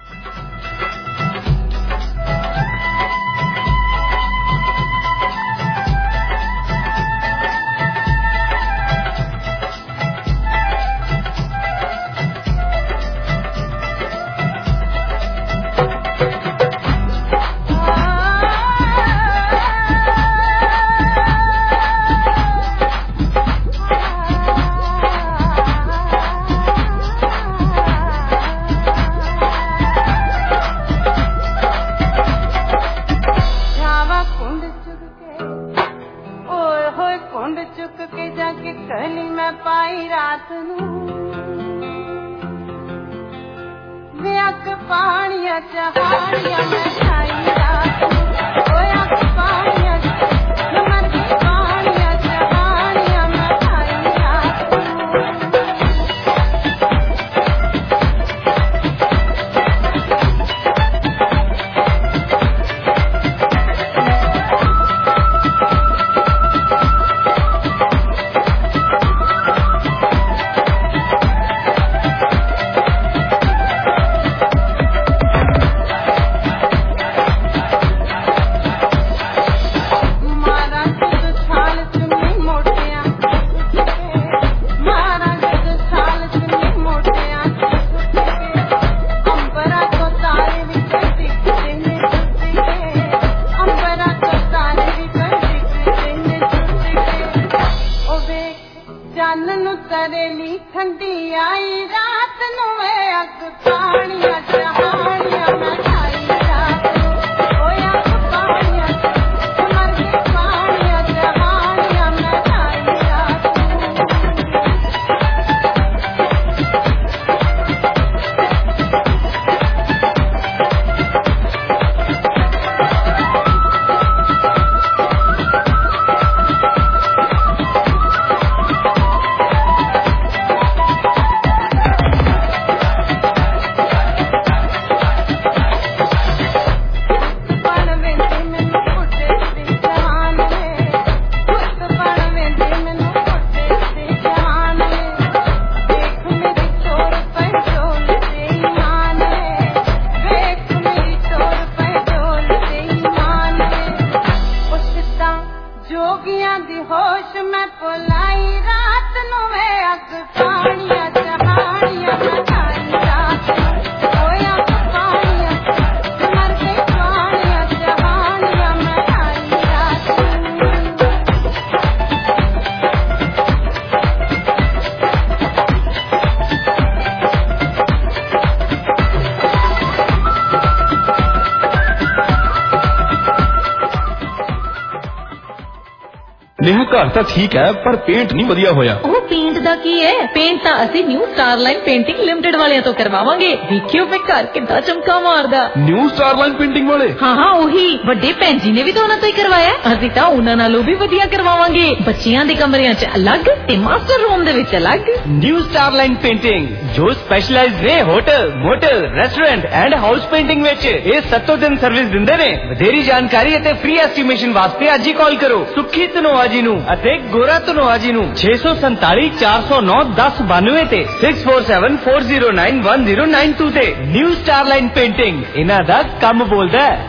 नेहा घर ਤਾਂ ਠੀਕ ਹੈ ਪਰ ਪੇਂਟ ਨਹੀਂ ਵਧੀਆ ਹੋਇਆ। ਉਹ ਪੇਂਟ ਦਾ ਕੀ ਹੈ? ਪੇਂਟ ਤਾਂ ਅਸੀਂ ਨਿਊ ਸਟਾਰਲਾਈਨ ਪੇਂਟਿੰਗ ਲਿਮਟਿਡ ਵਾਲਿਆਂ ਤੋਂ ਕਰਵਾਵਾਂਗੇ। ਦੇਖਿਓ ਫੇ ਘਰ ਕਿੱਦਾਂ ਚਮਕਾ ਮਾਰਦਾ। ਨਿਊ ਸਟਾਰਲਾਈਨ ਪੇਂਟਿੰਗ ਵਾਲੇ? ਹਾਂ ਹਾਂ ਉਹੀ। ਵੱਡੇ ਭੈਣ ਜੀ ਨੇ ਵੀ ਤਾਂ ਉਹਨਾਂ ਤੋਂ ਹੀ ਕਰਵਾਇਆ। ਅਸੀਂ ਤਾਂ ਉਹਨਾਂ ਨਾਲੋਂ ਵੀ ਵਧੀਆ ਕਰਵਾਵਾਂਗੇ। ਬੱਚਿਆਂ ਦੇ ਕਮਰਿਆਂ 'ਚ ਅਲੱਗ ਤੇ ਮਾਸਟਰ ਰੂਮ ਦੇ ਵਿੱਚ ਅਲੱਗ। ਨਿਊ ਸਟਾਰਲਾਈਨ ਪੇਂਟਿੰਗ ਜੋ ਸਪੈਸ਼ਲਾਈਜ਼ਡ ਨੇ hotel, motel, restaurant and house painting ਵਿੱਚ। ਇਹ ਸੱਤੋਂ ਦਿਨ ਸਰਵਿਸ ਦਿੰਦੇ ਨੇ। ਵਧੇਰੀ ਜਾਣਕਾਰੀ ਅਤੇ ਫ੍ਰੀ ਐਸਟੀਮੇਸ਼ਨ ਵਾਸਤੇ ਅੱਜ ਹੀ ਕਾਲ ਕਰੋ ਸੁੱਖੀ ਧਨੋਆ ਜੀ ਨੂੰ ਅਤੇ ਗੋਰਾ ਧਨੋਆ ਜੀ ਨੂੰ ਛੇ ਸੌ ਸੰਤਾਲੀ ਚਾਰ ਸੌ ਨੌ ਦਸ ਬਾਨਵੇਂ ਤੇ six four seven four zero nine one zero nine two ਤੇ। ਨਿਊ ਸਟਾਰਲਾਈਨ ਪੇਂਟਿੰਗ ਇਹਨਾਂ ਦਾ ਕੰਮ ਬੋਲਦਾ ਹੈ।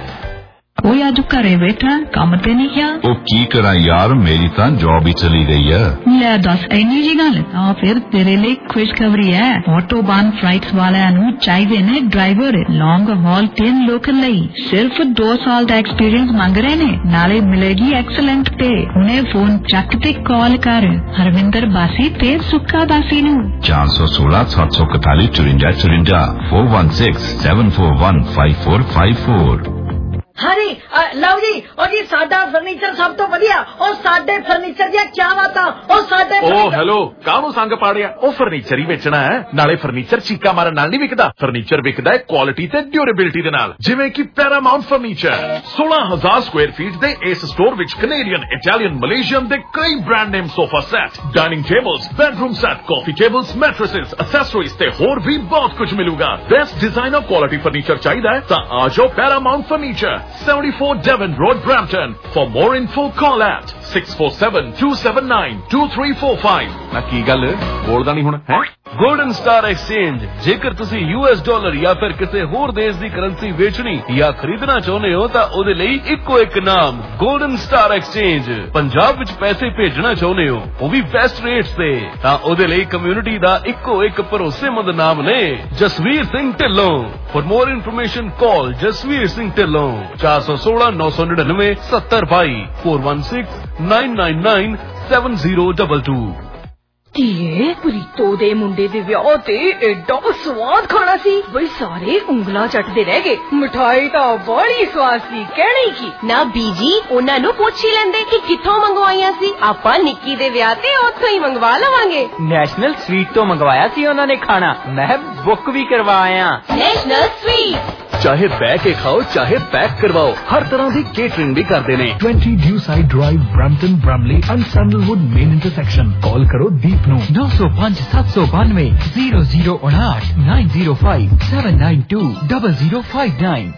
ਉਹ ਅੱਜ ਘਰੇ ਬੈਠਾ ਕੰਮ ਤੇ ਨਹੀਂ ਗਿਆ। ਉਹ ਕੀ ਕਰਾਂ ਯਾਰ ਮੇਰੀ ਤਾਂ ਜੌਬ ਹੀ ਚਲੀ ਗਈ ਹੈ। ਲੈ ਦੱਸ ਇੰਨੀ ਜੀ ਗੱਲ ਤਾਂ ਫਿਰ ਤੇਰੇ ਲਈ ਖੁਸ਼ਖਬਰੀ ਹੈ। ਆਟੋਬਾਨ ਫਲਾਈਟਸ ਵਾਲਿਆਂ ਨੂੰ ਚਾਹੀਦੇ ਨੇ ਡਰਾਈਵਰ ਲੌਂਗ ਹਾਲ ਤਿੰਨ ਲੋਕਲ ਲਈ। ਸਿਰਫ ਦੋ ਸਾਲ ਦਾ ਐਕਸਪੀਰੀਅੰਸ ਮੰਗ ਰਹੇ ਨੇ ਨਾਲੇ ਮਿਲੇਗੀ ਐਕਸਲੈਂਟ ਪੇ। ਹੁਣੇ ਫੋਨ ਚੱਕ ਤੇ ਕਾਲ ਕਰ ਹਰਵਿੰਦਰ ਬਾਸੀ ਤੇ ਸੁੱਕਾ ਬਾਸੀ ਨੂੰ ਚਾਰ ਸੌ ਸੋਲਾਂ ਸੱਤ ਸੌ ਇਕਤਾਲੀ ਚੁਰੰਜਾ ਚੁਰੰਜਾ four one six seven four one five four five four. हाँ जी लव जी और जी साडा फर्नीचर सब तो वधिया और साडे फर्नीचर ਦੀਆਂ ਕੀ ਬਾਤਾਂ ਉਹ ਸਾਡੇ ਓ ਹੈਲੋ ਕਾਹਨੂੰ ਸੰਗ ਪਾੜਿਆ। ਉਹ ਫਰਨੀਚਰ ਹੀ ਵੇਚਣਾ ਹੈ ਨਾਲੇ ਫਰਨੀਚਰ ਚੀਕਾ ਮਾਰਨ ਨਾਲ ਨਹੀਂ ਵਿਕਦਾ। ਫਰਨੀਚਰ ਵਿਕਦਾ ਹੈ ਕੁਆਲਿਟੀ ਤੇ ਡਿਊਰੇਬਿਲਿਟੀ ਦੇ ਨਾਲ ਜਿਵੇਂ ਕਿ ਪੈਰਾਮਾਉਂਟ ਫਰਨੀਚਰ। ਸੋਲਾਂ ਹਜ਼ਾਰ ਸਕੁਆਇਰ ਫੀਟ ਦੇ ਇਸ ਸਟੋਰ ਵਿੱਚ ਕੈਨੇਡੀਅਨ, ਇਟਾਲੀਅਨ, ਮਲੇਸ਼ੀਅਨ ਦੇ ਕਈ brand name sofa set, dining tables, bedroom set, coffee tables, mattresses, accessories ਤੇ ਹੋਰ ਵੀ ਬਹੁਤ ਕੁਝ ਮਿਲੂਗਾ। ਬੈਸਟ ਡਿਜ਼ਾਈਨਰ ਕੁਆਲਿਟੀ ਫਰਨੀਚਰ ਚਾਹੀਦਾ ਹੈ ਤਾਂ ਆ ਜਾਓ Paramount Furniture seventy-four Devon Road, Brampton. For more info, call at six four seven two seven nine two three four five. ਨਾ ਕੀ ਗੱਲ ਬੋਲਦਾ ਨਹੀਂ ਹੁਣ ਹੈ? ਗੋਲਡਨ ਸਟਾਰ ਐਕਸਚੇਂਜ ਜੇਕਰ ਤੁਸੀਂ ਯੂਐਸ ਡਾਲਰ ਜਾਂ ਫਿਰ ਕਿਸੇ ਹੋਰ ਦੇਸ਼ ਦੀ ਕਰੰਸੀ ਵੇਚਣੀ ਜਾਂ ਖਰੀਦਣਾ ਚਾਹੁੰਦੇ ਹੋ ਤਾਂ ਉਹਦੇ ਲਈ ਇੱਕੋ ਇੱਕ ਨਾਮ ਗੋਲਡਨ ਸਟਾਰ ਐਕਸਚੇਂਜ। ਪੰਜਾਬ ਵਿੱਚ ਪੈਸੇ ਭੇਜਣਾ ਚਾਹੁੰਦੇ ਹੋ ਉਹ ਵੀ ਬੈਸਟ ਰੇਟਸ ਤੇ ਤਾਂ ਉਹਦੇ ਲਈ ਕਮਿਊਨਿਟੀ ਦਾ ਇੱਕੋ ਇੱਕ ਭਰੋਸੇਮੰਦ ਨਾਮ ਨੇ Jasvir Singh Dhillon. For more information call Jasvir Singh Dhillon चार सौ सोलह नौ सौ निन्यानवे सत्तर बाई four one six nine nine nine seven zero double two. ਧੀਏ ਪ੍ਰੀਤੋ ਦੇ ਮੁੰਡੇ ਦੇ ਵਿਆਹ ਤੇ ਐਡਾ ਸਵਾਦ ਖਾਣਾ ਸੀ ਬਈ ਸਾਰੇ ਉਂਗਲਾਂ ਚੱਟਦੇ ਰਹਿ ਗਏ। ਮਿਠਾਈ ਤਾਂ ਬੜੀ ਸਵਾਦ ਸੀ ਕਹਿਣੀ ਕੀ ਨਾ ਬੀਜੀ ਉਹਨਾਂ ਨੂੰ ਪੁੱਛ ਹੀ ਲੈਂਦੇ ਕਿ ਕਿੱਥੋਂ ਮੰਗਵਾਈਆਂ ਸੀ। ਆਪਾਂ ਨਿੱਕੀ ਦੇ ਵਿਆਹ ਤੇ ਉੱਥੋਂ ਹੀ ਮੰਗਵਾ ਲਵਾਂਗੇ। ਨੈਸ਼ਨਲ ਸਵੀਟ ਤੋਂ ਮੰਗਵਾਇਆ ਸੀ ਉਹਨਾਂ ਨੇ ਖਾਣਾ। ਮੈਂ ਬੁੱਕ ਵੀ ਕਰਵਾਇਆ ਨੈਸ਼ਨਲ ਸਵੀਟ। ਚਾਹੇ ਬਹਿ ਕੇ ਖਾਓ ਚਾਹੇ ਪੈਕ ਕਰਵਾਓ ਹਰ ਤਰ੍ਹਾਂ ਦੀ ਕੇਟਰਿੰਗ ਵੀ ਕਰਦੇ ਨੇ। twenty Dewside Drive, Brampton, Bramley and Sandalwood main intersection। ਕਾਲ ਕਰੋ ਦੀਪ ਨੂੰ नौ सौ पाँच सात सौ बानवे जीरो जीरो उनाठ nine zero five seven nine two double zero five nine.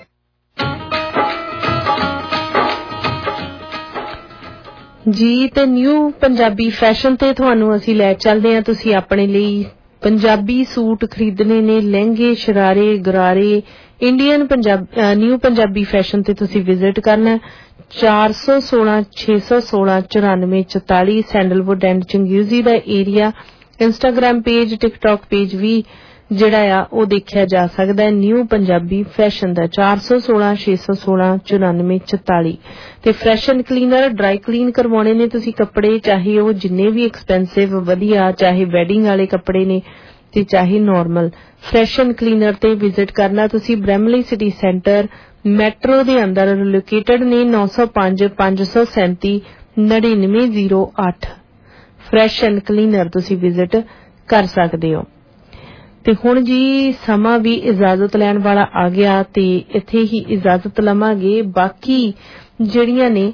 ਜੀ ਤੇ ਨਿਊ ਪੰਜਾਬੀ ਫੈਸ਼ਨ ਤੇ ਤੁਹਾਨੂੰ ਅਸੀਂ ਲੈ ਚੱਲਦੇ ਹਾਂ। ਤੁਸੀਂ ਆਪਣੇ ਲਈ ਪੰਜਾਬੀ ਸੂਟ ਖਰੀਦਣੇ ਨੇ, ਲਹਿੰਗੇ, ਸ਼ਰਾਰੇ, ਗਰਾਰੇ, Indian Punjab New Punjabi Fashion ਤੇ ਤੁਸੀਂ ਵਿਜ਼ਿਟ ਕਰਨਾ। ਚਾਰ ਸੌ ਸੋਲਾਂ ਛੇ ਸੌ ਸੋਲਾਂ ਚੁਰਾਨਵੇਂ ਚੁਤਾਲੀ ਸੈਂਡਲਵੁੱਡ ਐਂਡ ਚੰਗਿਊਜ਼ੀ ਦਾ area. Instagram page, TikTok page ਵੀ ਜਿਹੜਾ ਆ ਉਹ ਦੇਖਿਆ ਜਾ ਸਕਦਾ ਹੈ ਨਿਊ ਪੰਜਾਬੀ ਫੈਸ਼ਨ ਦਾ। ਚਾਰ ਸੌ ਸੋਲਾਂ ਛੇ ਸੌ ਸੋਲਾਂ ਚੁਰਾਨਵੇਂ ਚੁਤਾਲੀ ਤੇ Fresh and Cleaner dry clean ਕਰਵਾਉਣੇ ਨੇ ਤੁਸੀਂ ਕੱਪੜੇ, ਚਾਹੇ ਉਹ ਜਿੰਨੇ ਵੀ ਐਕਸਪੈਂਸਿਵ ਵਧੀਆ, ਚਾਹੇ ਵੈਡਿੰਗ ਵਾਲੇ ਕੱਪੜੇ ਨੇ ਤੇ ਚਾਹੇ ਨਾਰਮਲ। ਫਰੈਸ਼ ਐਂਡ ਕਲੀਨਰ ਤੇ ਵਿਜ਼ਿਟ ਕਰਨਾ ਤੁਸੀਂ ਬ੍ਰੈਮਲੀ ਸਿਟੀ ਸੈਂਟਰ ਮੈਟਰੋ ਦੇ ਅੰਦਰ ਲੋਕੇਟਡ ਨੇ। ਨੌ ਸੌ ਪੰਜ ਪੰਜ ਸੌ ਸੈਂਤੀ ਨੜਿਨਵੇਂ ਜ਼ੀਰੋ ਅੱਠ ਫਰੈਸ਼ ਐਂਡ ਕਲੀਨਰ ਤੁਸੀਂ ਵਿਜ਼ਿਟ ਕਰ ਸਕਦੇ ਹੋ। ਤੇ ਹੁਣ ਜੀ ਸਮਾਂ ਵੀ ਇਜਾਜ਼ਤ ਲੈਣ ਵਾਲਾ ਆ ਗਿਆ ਤੇ ਇੱਥੇ ਹੀ ਇਜਾਜ਼ਤ ਲਵਾਂਗੇ। ਬਾਕੀ ਜਿਹੜੀਆਂ ਨੇ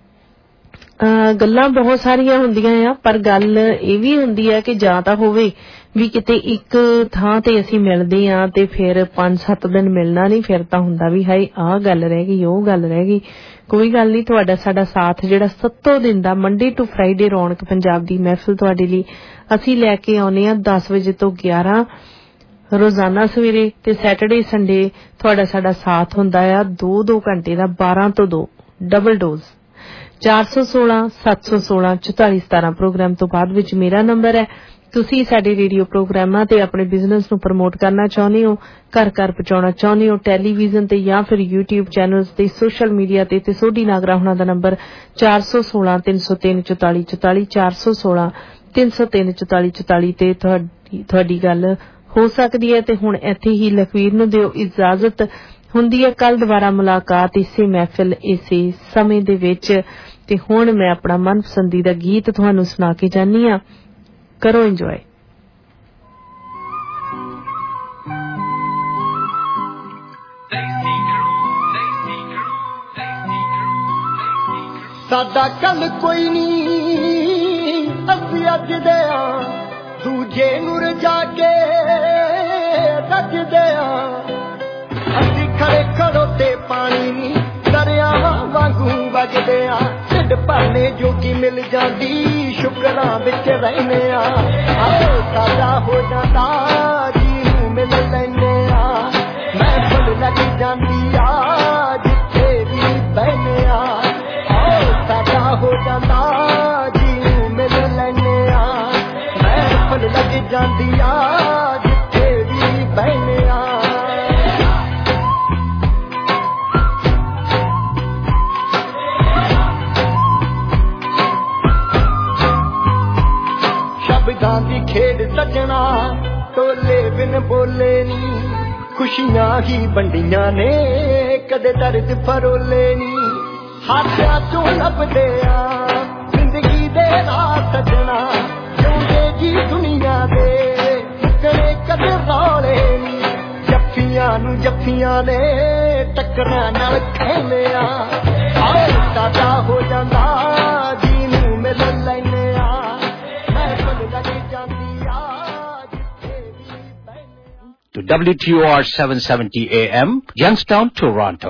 ਗੱਲਾਂ ਬਹੁਤ ਸਾਰੀਆਂ ਹੁੰਦੀਆਂ ਆ ਪਰ ਗੱਲ ਇਹ ਵੀ ਹੁੰਦੀ ਆ ਕਿ ਜਾਂ ਤਾਂ ਹੋਵੇ ਵੀ ਕਿਤੇ ਇੱਕ ਥਾਂ ਤੇ ਅਸੀਂ ਮਿਲਦੇ ਆ ਤੇ ਫਿਰ ਪੰਜ ਸੱਤ ਦਿਨ ਮਿਲਣਾ ਨਹੀਂ, ਫਿਰ ਤਾਂ ਹੁੰਦਾ ਵੀ ਹਾਏ ਆਹ ਗੱਲ ਰਹਿ ਗਈ ਉਹ ਗੱਲ ਰਹਿ ਗਈ। ਕੋਈ ਗੱਲ ਨਹੀਂ, ਤੁਹਾਡਾ ਸਾਡਾ ਸਾਥ ਜਿਹੜਾ ਸੱਤੋਂ ਦਿਨ ਦਾ ਮੰਡੇ ਟੂ ਫਰਾਈਡੇ ਰੌਣਕ ਪੰਜਾਬ ਦੀ ਮਹਿਫਿਲ ਤੁਹਾਡੇ ਲਈ ਅਸੀਂ ਲੈ ਕੇ ਆਉਨੇ ਆ ਦਸ ਵਜੇ ਤੋਂ ਗਿਆਰਾਂ ਰੋਜ਼ਾਨਾ ਸਵੇਰੇ ਤੇ ਸੈਟਰਡੇ ਸੰਡੇ ਤੁਹਾਡਾ ਸਾਡਾ ਸਾਥ ਹੁੰਦਾ ਆ ਦੋ ਦੋ ਘੰਟੇ ਦਾ ਬਾਰਾਂ ਤੋਂ ਦੋ ਡਬਲ ਡੋਜ਼। ਚਾਰ ਸੌ ਸੋਲਾਂ ਸੱਤ ਸੌ ਸੋਲਾਂ ਚੁਤਾਲੀ ਸਤਾਰਾਂ ਪ੍ਰੋਗਰਾਮ ਤੋਂ ਬਾਅਦ ਵਿੱਚ ਮੇਰਾ ਨੰਬਰ ਹੈ। ਤੁਸੀਂ ਸਾਡੇ ਰੇਡੀਓ ਪ੍ਰੋਗਰਾਮਾਂ ਤੇ ਆਪਣੇ ਬਿਜ਼ਨਸ ਨੂੰ ਪ੍ਰਮੋਟ ਕਰਨਾ ਚਾਹੁੰਦੇ ਹੋ, ਘਰ ਘਰ ਪਹੁੰਚਾਉਣਾ ਚਾਹੁੰਦੇ ਹੋ ਟੈਲੀਵਿਜ਼ਨ ਤੇ ਜਾਂ ਫਿਰ ਯੂਟਿਊਬ ਚੈਨਲਸ ਤੇ ਸੋਸ਼ਲ ਮੀਡੀਆ ਤੇ ਤੇ ਸੋਢੀ ਨਾਗਰਾ ਹੁਣਾਂ ਦਾ ਨੰਬਰ ਚਾਰ ਸੌ ਸੋਲਾਂ ਤਿੰਨ ਸੌ ਤਿੰਨ ਚੁਤਾਲੀ ਚੁਤਾਲੀ ਚਾਰ ਸੌ ਸੋਲਾਂ ਤਿੰਨ ਸੌ ਤਿੰਨ ਚੁਤਾਲੀ ਚੁਤਾਲੀ ਤੇ ਤੁਹਾਡੀ ਗੱਲ ਹੋ ਸਕਦੀ ਹੈ। ਤੇ ਹੁਣ ਇੱਥੇ ਹੀ ਲਖਵੀਰ ਨੂੰ ਦਿਓ ਇਜਾਜ਼ਤ। ਹੁੰਦੀ ਹੈ ਕੱਲ ਦੁਬਾਰਾ ਮੁਲਾਕਾਤ ਇਸੇ ਮਹਿਫਿਲ ਇਸੇ ਸਮੇਂ ਦੇ ਵਿੱਚ। ਤੇ ਹੁਣ ਮੈਂ ਆਪਣਾ ਮਨਪਸੰਦੀਦਾ ਗੀਤ ਤੁਹਾਨੂੰ ਸੁਣਾ ਕੇ ਜਾਨੀ ਆ। ਕਰੋ ਇੰਜੋਏ। ਸਾਡਾ ਕੱਲ ਕੋਈ ਨਹੀਂ ਅਸੀਂ ਅੱਜ ਦੇ ਆ ਦੂਜੇ ਨੂੰ ਰਜਾ ਕੇ ਰੱਜਦੇ ਆ ਅਸੀਂ ਖੜੇ ਖੜੋ ਤੇ ਪਾਣੀ ਨਹੀਂ ਦਰਿਆਵਾਂ ਵਾਂਗੂ ਵਗਦੇ ਆ ਢਿੱਡ ਭਰਨੇ ਜੋਗੀ ਮਿਲ ਜਾਂਦੀ ਸ਼ੁਕਰਾਂ ਵਿੱਚ ਰਹਿੰਦੇ ਆ ਆਓ ਸਾਡਾ ਹੋ ਜਾਂਦਾ ਜੀ ਨੂੰ ਮਿਲ ਲੈਂਦੇ ਆ ਮੈਂ ਫੁੱਲ ਲੱਗ ਜਾਂਦੀ ਆ ਜਿੱਥੇ ਵੀ ਬਹਿਨੇ ਆ ਸਾਡਾ ਹੋ ਜਾਂਦਾ ਜੀ ਨੂੰ ਮਿਲ ਲੈਂਦੇ ਆ ਮੈਂ ਫੁੱਲ ਲੱਗ ਜਾਂਦੀ ਆ ਜਿੱਥੇ ਵੀ ਬਹਿਨੇ ਆ ਸ਼ਬਦਾਂ ਦੀ ਖੇਡ ਸੱਜਣਾ ਟੋਲੇ ਬਿਨ ਬੋਲੇ ਨੀ ਖੁਸ਼ੀਆਂ ਹੀ ਵੰਡੀਆਂ ਨੇ ਕਦੇ ਦਰਦ ਫਰੋਲੇ ਨੀ ਹਾਸਿਆਂ ਚੋਂ ਲੱਭਦੇ ਆ ਜ਼ਿੰਦਗੀ ਦੇ ਰਾਹ ਸੱਜਣਾ ਜਿਉਂਦੇ ਜੀ ਦੁਨੀਆ ਦੇ ਕਰੇ ਕਦੇ ਰੌਲੇ ਨੀ ਜੱਫੀਆਂ ਨੂੰ ਜੱਫੀਆਂ ਨੇ ਟੱਕਰਾਂ ਨਾਲ ਖੇਲੇ ਆ ਆਓ ਸਾਡਾ ਹੋ ਜਾਂਦਾ ਜੀ ਨੂੰ ਮਿਲ ਲੈਂਦੇ ਆ ਮੈਂ ਫੁੱਲ ਲੱਗ ਜਾਂਦੀ ਆ To W T O R seven seventy A M, Youngstown, Toronto.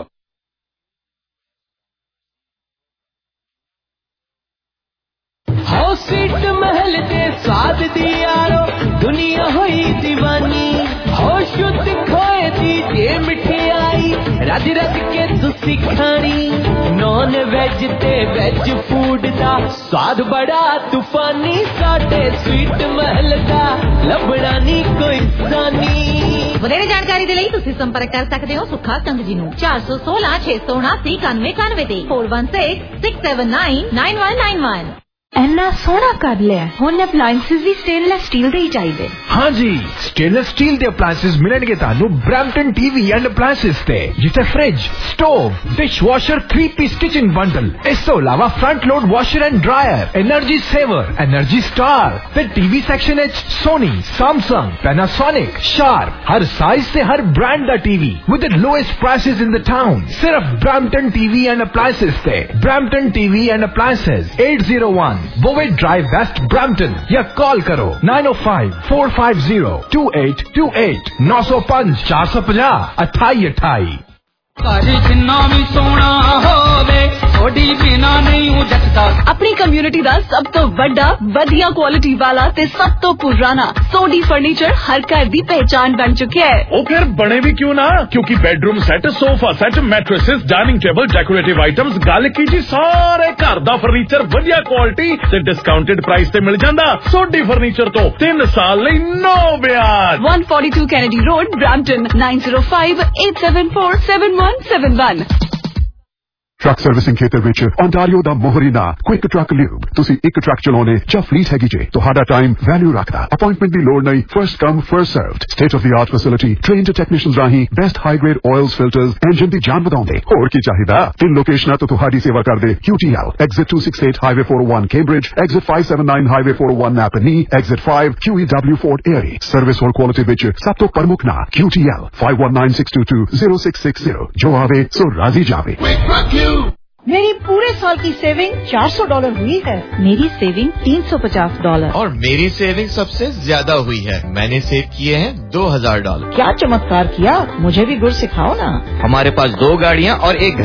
हो सीट महल दे स्वाद दी यारो दुनिया होई दीवानी हो शुद्ध खोए दी जे मिठाई रज रज के तुसी खानी नॉन वेज ते वेज फूड दा स्वाद बड़ा तूफानी साडे स्वीट महल दा लभड़ा नी कोई सानी ਵਧੇਰੇ ਜਾਣਕਾਰੀ ਦੇ ਲਈ ਤੁਸੀਂ ਸੰਪਰਕ ਕਰ ਸਕਦੇ ਹੋ ਸੁੱਖਾ ਸੰਘ ਜੀ ਨੂੰ ਚਾਰ ਸੌ ਸੋਲਾਂ ਛੇ ਸੌ ਉਨਾਸੀ ਇਕਾਨਵੇਂ ਇਕਾਨਵੇਂ ਤੇ four one six six seven nine nine one nine one। ਇੰਨਾ ਸੋਹਣਾ ਕਰ ਲਿਆ ਹੁਣ ਅਪਲਾਈਐਂਸਸ ਵੀ ਸਟੇਨਲੈਸ ਸਟੀਲ ਦੇ ਹੀ ਚਾਹੀਦੇ। हाँ जी, स्टेनलेस स्टील ਦੇ ਅਪਲਾਈਐਂਸਸ ਮਿਲਣਗੇ ਤੁਹਾਨੂੰ ਬ੍ਰੈਂਪਟਨ ਟੀਵੀ ਐਂਡ ਅਪਲਾਈਐਂਸਸ ਤੇ ਜਿੱਥੇ fridge, stove, dishwasher three piece kitchen bundle, ਇਸ ਤੋਂ ਇਲਾਵਾ front load washer and dryer, energy saver, energy star ਤੇ ਟੀਵੀ ਸੈਕਸ਼ਨ ਵਿੱਚ ਸੋਨੀ, ਸੈਮਸੰਗ, ਪੈਨਾਸੋਨਿਕ, ਸ਼ਾਰਪ ਹਰ ਸਾਈਜ਼ ਤੇ ਹਰ ਬ੍ਰਾਂਡ ਦਾ TV with the lowest prices in the town ਸਿਰਫ ਬ੍ਰੈਂਪਟਨ ਟੀਵੀ ਐਂਡ ਅਪਲਾਈਐਂਸਸ ਤੇ Brampton TV and appliances eight oh one Bowen Drive West Brampton या call करो nine oh five four five zero two eight two eight nine oh five four five zero अठाई अठाई। ਘਰ ਜਿੰਨਾ ਵੀ ਸੋਹਣਾ ਹੋਵੇ ਥੋੜੀ ਬਿਨਾ ਨਹੀਂ ਉਜਟਦਾ। ਆਪਣੀ ਕਮਿਊਨਿਟੀ ਦਾ ਸਭ ਤੋਂ ਵੱਡਾ ਵਧੀਆ ਕੁਆਲਿਟੀ ਵਾਲਾ ਤੇ ਸਭ ਤੋਂ ਪੁਰਾਣਾ ਸੋਡੀ ਫਰਨੀਚਰ ਹਰ ਘਰ ਦੀ ਪਹਿਚਾਨ ਬਣ ਚੁੱਕਿਆ ਹੈ। ਉਹ ਫਿਰ ਬਣੇ ਵੀ ਕਿਉਂ ਨਾ ਕਿਉਂਕਿ bedroom set, sofa set, mattresses, dining table, decorative items, ਗੱਲ ਕੀ ਜੀ ਸਾਰੇ ਘਰ ਦਾ ਫਰਨੀਚਰ ਵਧੀਆ ਕੁਆਲਿਟੀ ਤੇ ਡਿਸਕਾਊਂਟਡ ਪ੍ਰਾਈਸ ਤੇ ਮਿਲ ਜਾਂਦਾ। ਸੋਡੀ ਫਰਨੀਚਰ ਤੋਂ ਤਿੰਨ ਸਾਲ ਲਈ ਨੋ ਵਿਆਜ। one forty-two Kennedy Road, Brampton nine zero five eight seven four seven one seven one। Truck servicing ਖੇਤਰ ਵਿੱਚ ਓਨਟਾਰੀਓ ਦਾ ਮੋਹਰੀ ਨਾਂ ਕੁਇਕ ਟਰੱਕ ਲਿਊਬ। ਤੁਸੀਂ ਇੱਕ ਟਰੱਕ ਚਲਾਉਣੇ ਜਾਂ ਫਲੀਟ ਹੈਗੀ ਜੇ ਤੁਹਾਡਾ ਟਾਈਮ ਵੈਲਿਊ ਰੱਖਦਾ। ਅਪਾਇੰਟਮੈਂਟ ਦੀ ਲੋੜ ਨਹੀਂ, first come first served. State of the art facility, trained technicians ਰਾਹੀਂ best high grade oils, filters, engine ਦੀ ਜਾਨ ਵਧਾਉਂਦੇ। ਹੋਰ ਕੀ ਚਾਹੀਦਾ? ਤਿੰਨ ਲੋਕੇਸ਼ਨਾਂ ਤੋਂ ਤੁਹਾਡੀ ਸੇਵਾ ਕਰਦੇ Q T L, Exit two sixty-eight Highway four oh one Cambridge, Exit five seventy-nine Highway four oh one Napanee, Exit five Q E W Fort Erie। Service ਹੋਰ ਕੁਆਲਿਟੀ ਵਿੱਚ ਸਭ ਤੋਂ ਪ੍ਰਮੁੱਖ ਨਾਂ Q T L five one nine six two two zero six six zero। ਜੋ ਆਵੇ ਸੋ ਰਾਜ਼ੀ ਜਾਵੇ। मेरी पूरे साल की सेविंग चार सौ डॉलर हुई है। मेरी सेविंग तीन सौ पचास डॉलर और मेरी सेविंग सबसे ज्यादा हुई है। मैंने सेव किए हैं दो हजार डॉलर। क्या चमत्कार किया, मुझे भी गुर सिखाओ ना। हमारे पास दो गाड़ियाँ और एक